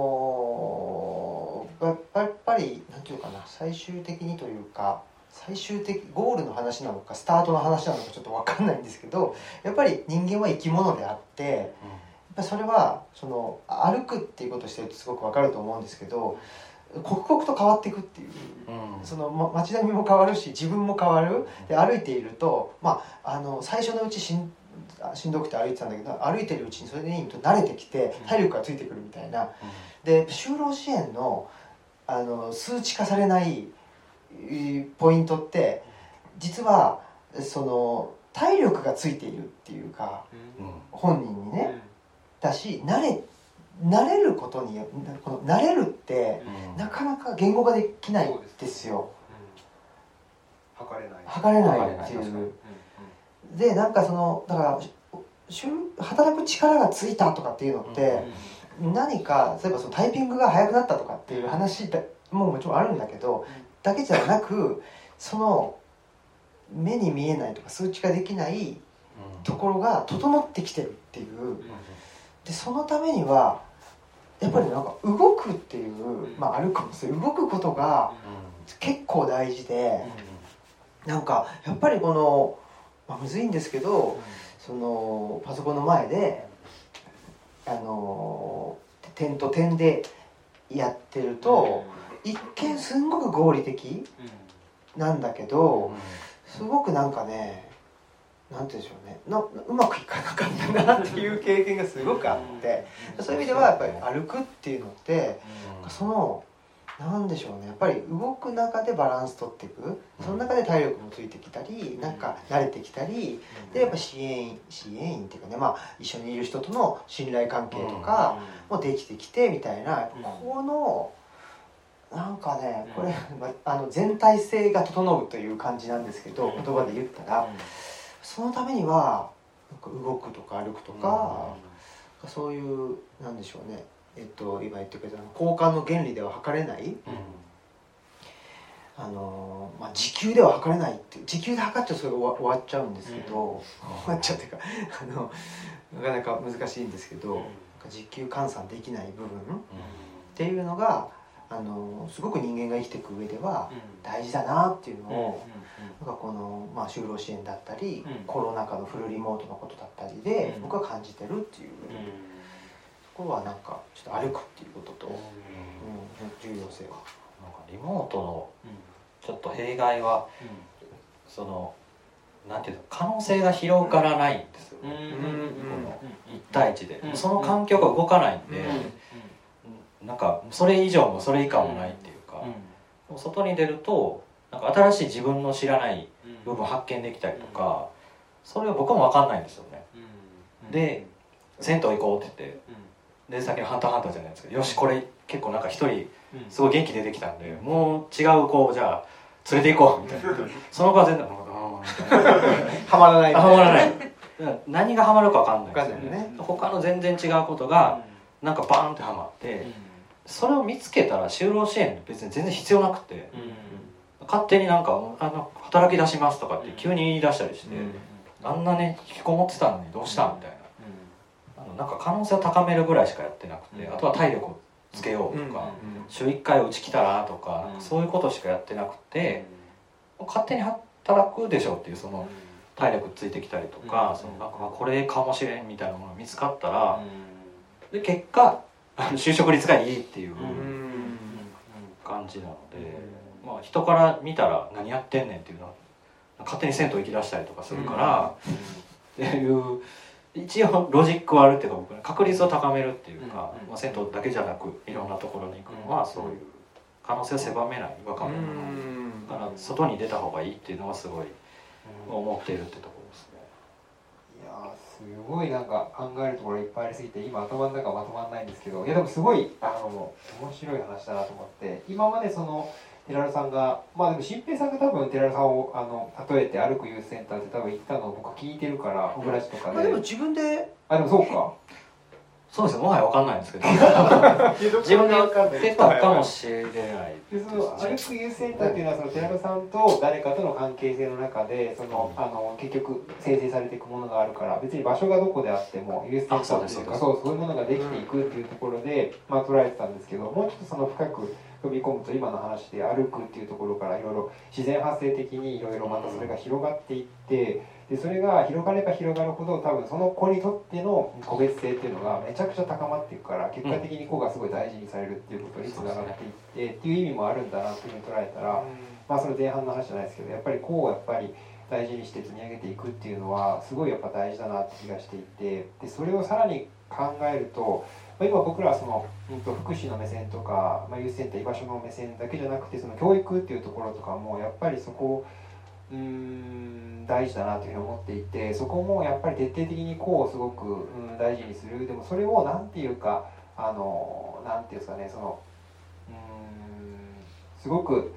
のやっぱりなんていうかな、最終的にというか、最終的ゴールの話なのかスタートの話なのかちょっと分かんないんですけど、やっぱり人間は生き物であって、やっぱそれはその歩くっていうことをしてるとすごく分かると思うんですけど、刻々と変わっていくっていう、その街並みも変わるし自分も変わる。で歩いていると、最初のうちしんどくて歩いてたんだけど、歩いてるうちにそれでいいと慣れてきて体力がついてくるみたいな。で就労支援の数値化されないポイントって実はその体力がついているっていうか、本人にねだし、慣れることにこの慣れるってなかなか言語化できないですよ。測れないっていう。でなんかそのだから働く力がついたとかっていうのって何か、例えばそのタイピングが速くなったとかっていう話ももちろんあるんだけど、だけじゃなく、その目に見えないとか数値化できないところが整ってきてるっていう。でそのためにはやっぱりなんか動くっていう、歩くもそういう動くことが結構大事で、なんかやっぱりこの、むずいんですけど、そのパソコンの前で点と点でやってると、一見すんごく合理的なんだけど、すごくなんかね、なんて言うんでしょうね、うまくいかなかったなっていう経験がすごくあって、そういう意味ではやっぱり歩くっていうのって、そのなんでしょうね、やっぱり動く中でバランス取っていく、その中で体力もついてきたり、なんか慣れてきたりで、やっぱ支援員っていうかね、一緒にいる人との信頼関係とかもできてきてみたいな、このなんかね、これ全体性が整うという感じなんですけど、言葉で言ったら、そのためにはなんか動くとか歩くとか、そういうなんでしょうね、今言ってくれた交換の原理では測れない、 時給では測れないっていう、時給で測っちゃうとそれが終わっちゃうんですけど、終わっちゃうっていうかなかなか難しいんですけど、時給換算できない部分っていうのがすごく人間が生きていく上では大事だなっていうのを、なんかこの、就労支援だったり、コロナ禍のフルリモートのことだったりで、僕は感じてるっていうところは、なんかちょっと歩くっていうことと、重要性は。 なんかリモートのちょっと弊害は、そのなんていうの、可能性が広がらないんですよね、この1対1で、その環境が動かないんで、なんかそれ以上もそれ以下もないっていうか、外に出るとなんか新しい自分の知らない部分発見できたりとか、それは僕も分かんないんですよね。で銭湯行こうって言って、でさっきのハンターハンターじゃないですけど、よしこれ結構なんか一人すごい元気出てきたんで、もう違う子をじゃあ連れて行こうみたいなその子は全然ハマらない、 ハマらない何がハマるか分かんないですよね。他の全然違うことがなんかバーンってハマって、それを見つけたら就労支援別に全然必要なくて、勝手になんか働き出しますとかって急に言い出したりして、あんなね引きこもってたのにどうしたみたいな、なんか可能性を高めるぐらいしかやってなくて、あとは体力をつけようとか、週1回うち来たらとか、なんかそういうことしかやってなくて、勝手に働くでしょっていう、その体力ついてきたりとか、そのなんかこれかもしれんみたいなものが見つかったら、で結果就職率がいいっていう感じなので、人から見たら何やってんねんっていうのは勝手に銭湯行き出したりとかするから、っていう一応ロジックはあるっていうか、僕確率を高めるっていうか、銭湯だけじゃなくいろんなところに行くのはそういう可能性を狭めない若者だから外に出た方がいいっていうのはすごい思っているってところですね。 いやすごいなんか考えるところいっぱいありすぎて今頭の中まとまらないんですけど、いやでもすごい面白い話だなと思って、今までその寺田さんが、でも新平さんが多分寺田さんを例えて歩くユースセンターって多分言ったのを僕聞いてるから、オムラジとかで。 でも自分で、 でもそうか。 そうですよ、もはや分かんないんですけど自分で言ってたかもしれないで、その歩くユースセンターっていうのは、その寺田さんと誰かとの関係性の中で結局生成されていくものがあるから、別に場所がどこであってもユースセンターっていうか、そういうものができていくっていうところで、捉えてたんですけど、もうちょっとその深く飛び込むと、今の話で歩くっていうところからいろいろ自然発生的にいろいろまたそれが広がっていって、でそれが広がれば広がるほど多分その子にとっての個別性っていうのがめちゃくちゃ高まっていくから、結果的に子がすごい大事にされるっていうことにつながっていってっていう意味もあるんだなっていうふうに捉えたら、その前半の話じゃないですけど、やっぱり子をやっぱり大事にして積み上げていくっていうのはすごいやっぱ大事だなって気がしていて、でそれをさらに考えると、今僕らはその、福祉の目線とか、ユースセンター居場所の目線だけじゃなくて、その教育っていうところとかもやっぱりそこ大事だなというふうに思っていて、そこもやっぱり徹底的にこうすごく、大事にする。でもそれをなんていうかなんていうんですかね、そのすごく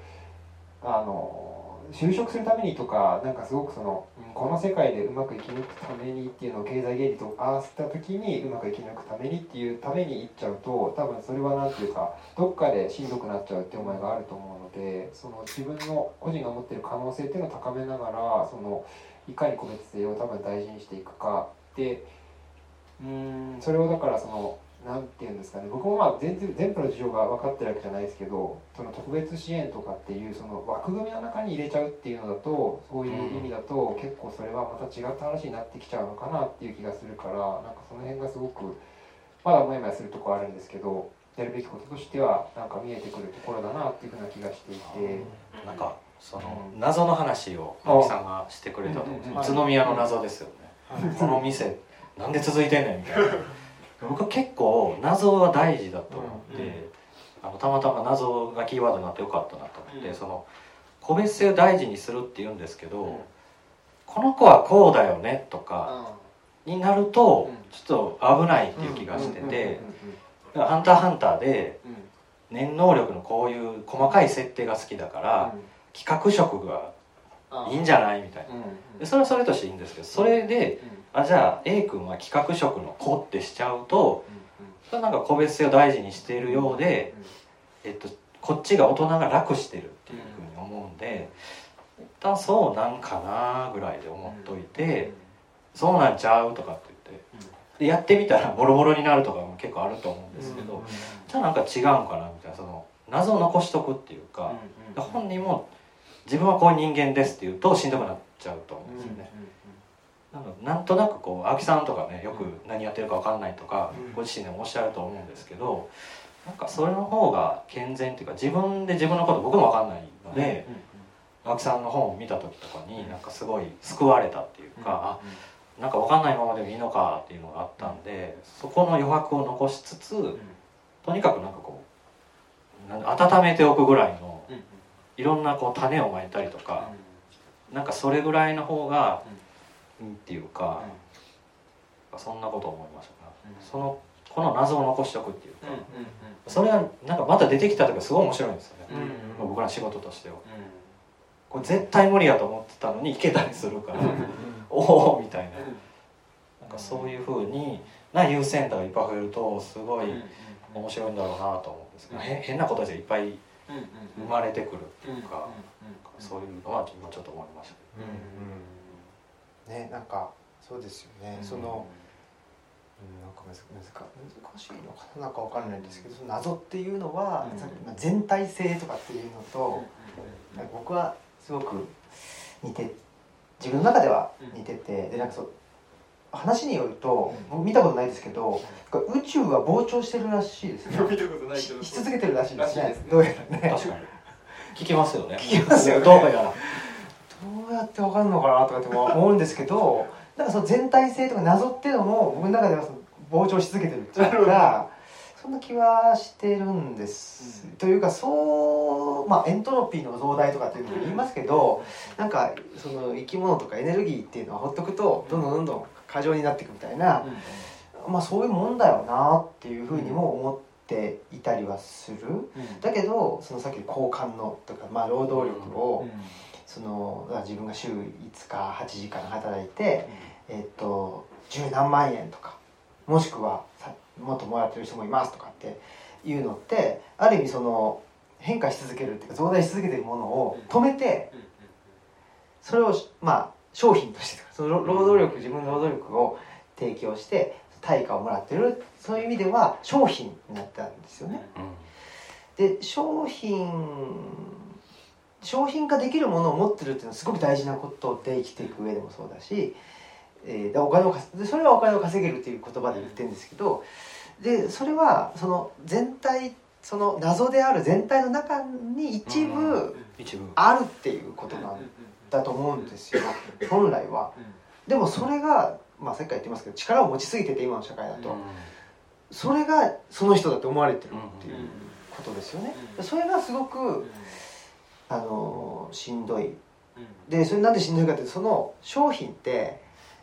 就職するためにとか、なんかすごくそのこの世界でうまく生き抜くためにっていうのを経済原理と合わせた時にうまく生き抜くためにっていうためにいっちゃうと、多分それはなんていうかどっかでしんどくなっちゃうって思いがあると思うので、その自分の個人が持っている可能性っていうのを高めながら、そのいかに個別性を多分大事にしていくかで、それをだからそのなんていうんですかね、僕も全部の事情が分かってるわけじゃないですけど、その特別支援とかっていうその枠組みの中に入れちゃうっていうのだと、そういう意味だと結構それはまた違った話になってきちゃうのかなっていう気がするから、なんかその辺がすごくまだもやもやするところあるんですけど、やるべきこととしてはなんか見えてくるところだなっていうふうな気がしていて、 なんかその謎の話を直樹さんがしてくれたと思うんです。宇都宮の謎ですよね。この店なんで続いてんねんみたいな。僕結構謎は大事だと思って、たまたま謎がキーワードになってよかったなと思って、その個別性を大事にするって言うんですけど、この子はこうだよねとかになるとちょっと危ないっていう気がしてて、ハンターハンターで念能力のこういう細かい設定が好きだから企画職がいいんじゃないみたいな、でそれはそれとしていいんですけど、それでじゃあ A 君は企画職の子ってしちゃうと、なんか個別性を大事にしているようで、こっちが大人が楽してるっっていうふうに思うんで、一旦そうなんかなぐらいで思っといて、そうなんちゃうとかって言ってでやってみたらボロボロになるとかも結構あると思うんですけど、じゃあなんか違うんかなみたいな、その謎を残しとくっていうか、本人も自分はこういう人間ですって言うとしんどくなっちゃうと思うんですよね。なんとなくこう青木さんとかね、よく何やってるか分かんないとかご自身でもおっしゃると思うんですけど、なんかそれの方が健全っていうか、自分で自分のこと僕も分かんないので、青木さんの本を見た時とかになんかすごい救われたっていうか、なんか分かんないままでもいいのかっていうのがあったんで、そこの余白を残しつつ、とにかくなんかこう温めておくぐらいのいろんなこう種をまいたりとか、なんかそれぐらいの方がいいっていうか、そんなこと思いましたね。この謎を残しておくっていうか、それはなんかまた出てきた時はすごい面白いんですよね、僕ら仕事としては。これ絶対無理やと思ってたのにいけたりするからおおみたいな、なんかそういう風に優先度がいっぱい増えるとすごい面白いんだろうなと思うんですけど、変なことがいっぱい生まれてくるっていうか、そういうのは今ちょっと思いましたね。なんかそうですよね、そのなんか難しいのかな、なんかわかんないんですけど、その謎っていうのは、全体性とかっていうのと、僕はすごく自分の中では似てて、でなんか話によると、僕見たことないですけど、宇宙は膨張してるらしいですね。 見たことないけどし続けてるらしいですね。どうやらね。 確かに聞きますよね。 聞きますよね。 どうやらどうやってわかるのかなとかって思うんですけど、なんかその全体性とか謎っていうのも僕の中では膨張し続けてるっていうか、そんな気はしてるんです、というかエントロピーの増大とかっていうのも言いますけど、なんかその生き物とかエネルギーっていうのはほっとくとどんどん過剰になっていくみたいな、そういうもんだよなっていうふうにも思っていたりはする、だけどそのさっき交換のとか、労働力を、自分が週5日8時間働いて、10何万円とか、もしくはもっともらってる人もいますとかっていうのって、ある意味その変化し続けるっていうか増大し続けているものを止めて、それを商品としてその自分の労働力を提供して対価をもらってる、そういう意味では商品になったんですよね。で商品化できるものを持ってるっていうのはすごく大事なことで、生きていく上でもそうだし、それはお金を稼げるっていう言葉で言ってるんですけど、でそれはその全体、その謎である全体の中に一部あるっていうことなんだと思うんですよ、本来は。でもそれが、さっきから言ってますけど、力を持ちすぎてて今の社会だと、それがその人だと思われてるっていうことですよね。それがすごくしんどい。でそれなんでしんどいかっていうと、その商品って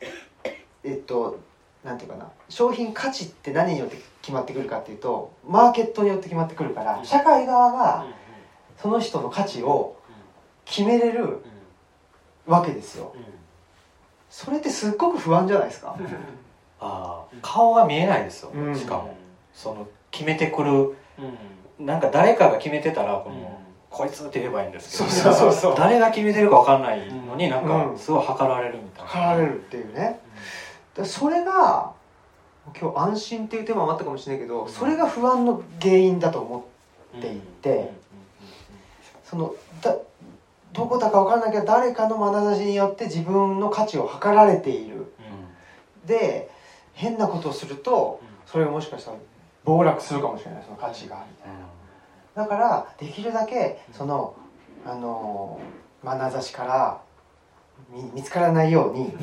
なんていうかな、商品価値って何によって決まってくるかっていうと、マーケットによって決まってくるから、社会側がその人の価値を決めれるわけですよ。それってすっごく不安じゃないですか。 顔が見えないですよ、しかもその決めてくる、なんか誰かが決めてたらこいつって言えばいいんですけど、誰が決めてるか分かんないのに、なんかすごい測られるみたいな、 測られるっていうね。それが今日安心っていうテーマもあったかもしれないけど、それが不安の原因だと思っていて、どこだか分からないけど誰かの眼差しによって自分の価値を測られている、で変なことをするとそれがもしかしたら暴落するかもしれない、その価値がみたいな。だからできるだけその眼差しから見つからないように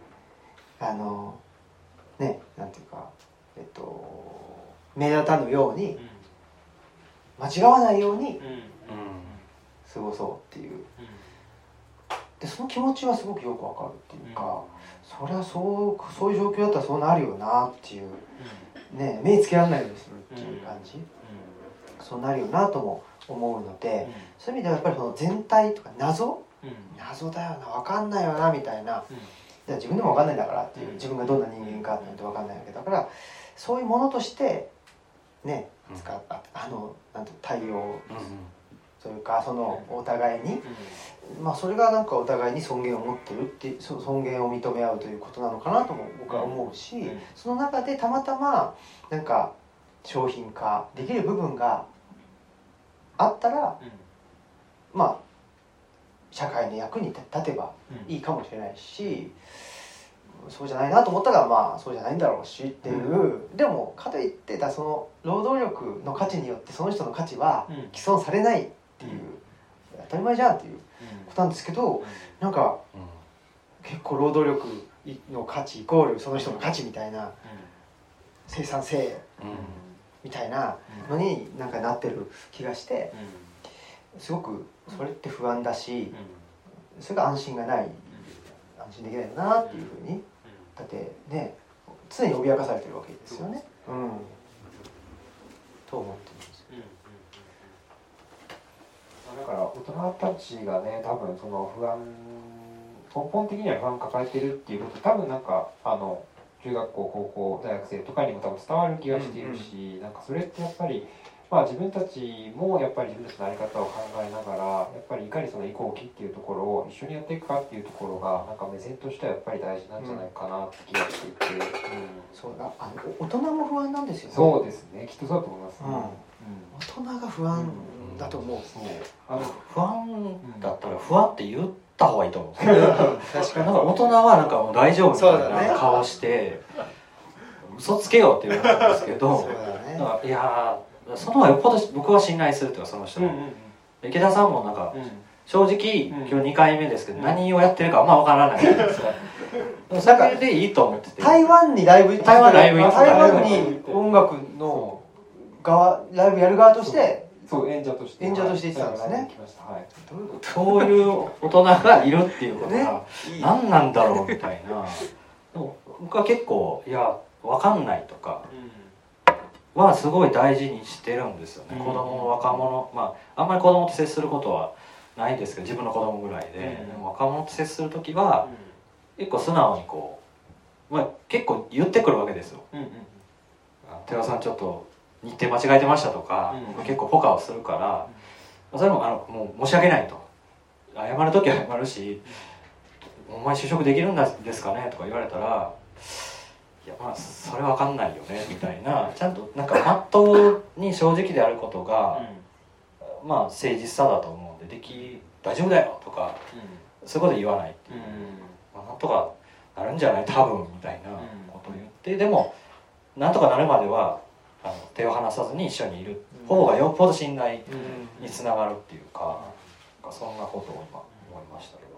なんていうか、目立たぬように、間違わないように過ごそうっていう、でその気持ちはすごくよくわかるっていうか、それはそういう状況だったらそうなるよなっていう、目つけられないようにするっていう感じ、そうなるよなとも思うので、そういう意味ではやっぱりその全体とか謎だよな、分かんないよなみたいな、自分でも分かんないんだからっていう、自分がどんな人間かなんて分かんないわけだから、そういうものとしてなんて対応というかそのお互いに、まあそれがなんかお互いに尊厳を持ってるって尊厳を認め合うということなのかなとも僕は思うし、その中でたまたまなんか商品化できる部分があったら、まあ社会の役に立てばいいかもしれないし、そうじゃないなと思ったらまあそうじゃないんだろうしっていう、でもかといってその労働力の価値によってその人の価値は毀損されないっていう、当たり前じゃんっていうことなんですけど、なんか結構労働力の価値イコールその人の価値みたいな、生産性みたいなのになんかなってる気がして、すごくそれって不安だし、それが安心がない、安心できないよなっていうふうに、だってね常に脅かされてるわけですよね。と思ってます。 だから大人たちがね、多分その不安、根本的には不安抱えてるっていうこと、多分なんか中学校高校大学生とかにも多分伝わる気がしているし、なんかそれってやっぱりまあ自分たちもやっぱり自分たちの在り方を考えながら、やっぱりいかにその移行期っていうところを一緒にやっていくかっていうところがなんか目線としてはやっぱり大事なんじゃないかなって気がしていて、 そうだ、大人も不安なんですよね。 そうですね、きっとそうだと思いますね。 大人が不安だと思う。 不安だったら不安って言った方がいいと思うんですけど確かになんか大人はなんかもう大丈夫みたいな顔して嘘つけよって言うんですけど、いやその方がよっぽど僕は信頼するというか、その人の池田さんもなんか正直今日2回目ですけど何をやってるかあんま分からないじゃないですか。それでいいと思ってて、 台湾にライブ行って、台湾に音楽のライブやる側として演者として行ってたんですね。 そういう大人がいるっていうことが何なんだろうみたいな。でも僕は結構いや分かんないとかはすごい大事にしてるんですよね。子供若者、まああんまり子供と接することはないですけど、自分の子供ぐらいで、でも若者と接する時は結構素直にこう、まあ、結構言ってくるわけですよ。寺尾さんちょっと日程間違えてましたとか、僕結構ポカをするから、それももう申し訳ないと、謝る時は謝るし、お前就職できるんですかねとか言われたら、いやまあそれは分かんないよねみたいな、ちゃんとなんかまっとうに正直であることが、まあ誠実さだと思うんで、大丈夫だよとか、そういうこと言わないっていう、まあ、なんとかなるんじゃない多分みたいなことを言って、でもなんとかなるまでは手を離さずに一緒にいる方がよっぽど信頼につながるっていうか、そんなことを今思いましたけど。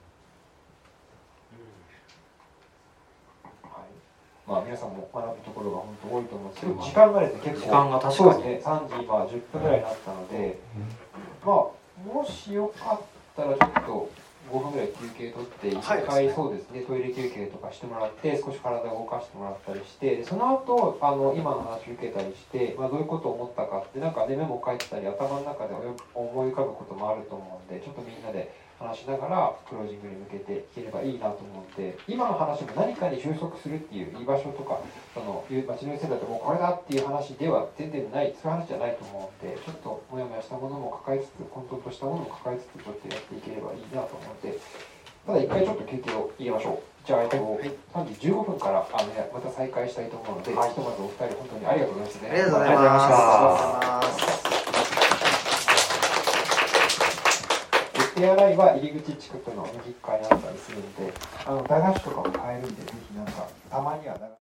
まあ皆さんも学ぶところが本当多いと思うんですけど、時間がですね、結構時間が確かにそうですね、3時今10分ぐらいになったので、まあもしよかったらちょっと5分ぐらい休憩取って一回そうですね、トイレ休憩とかしてもらって少し体を動かしてもらったりして、その後今の話を受けたりして、まあ、どういうことを思ったかってなんかねメモ書いてたり頭の中で思い浮かぶこともあると思うんで、ちょっとみんなで話しながらクロージングに向けていければいいなと思うので、今の話も何かに収束するっていう居場所とか町の先生だともうこれだっていう話では全然ない、そういう話じゃないと思うので、ちょっとモヤモヤしたものも抱えつつ、混沌としたものも抱えつつちょっとやっていければいいなと思うので、ただ一回ちょっと休憩を入れましょう。じゃあ、3時15分からまた再開したいと思うので、ひとまずお二人本当にありがとうございますね。 ありがとうございます。 手洗いは入り口近くの右側にあったりするので、駄菓子とかも買えるんで、ぜひなんかたまには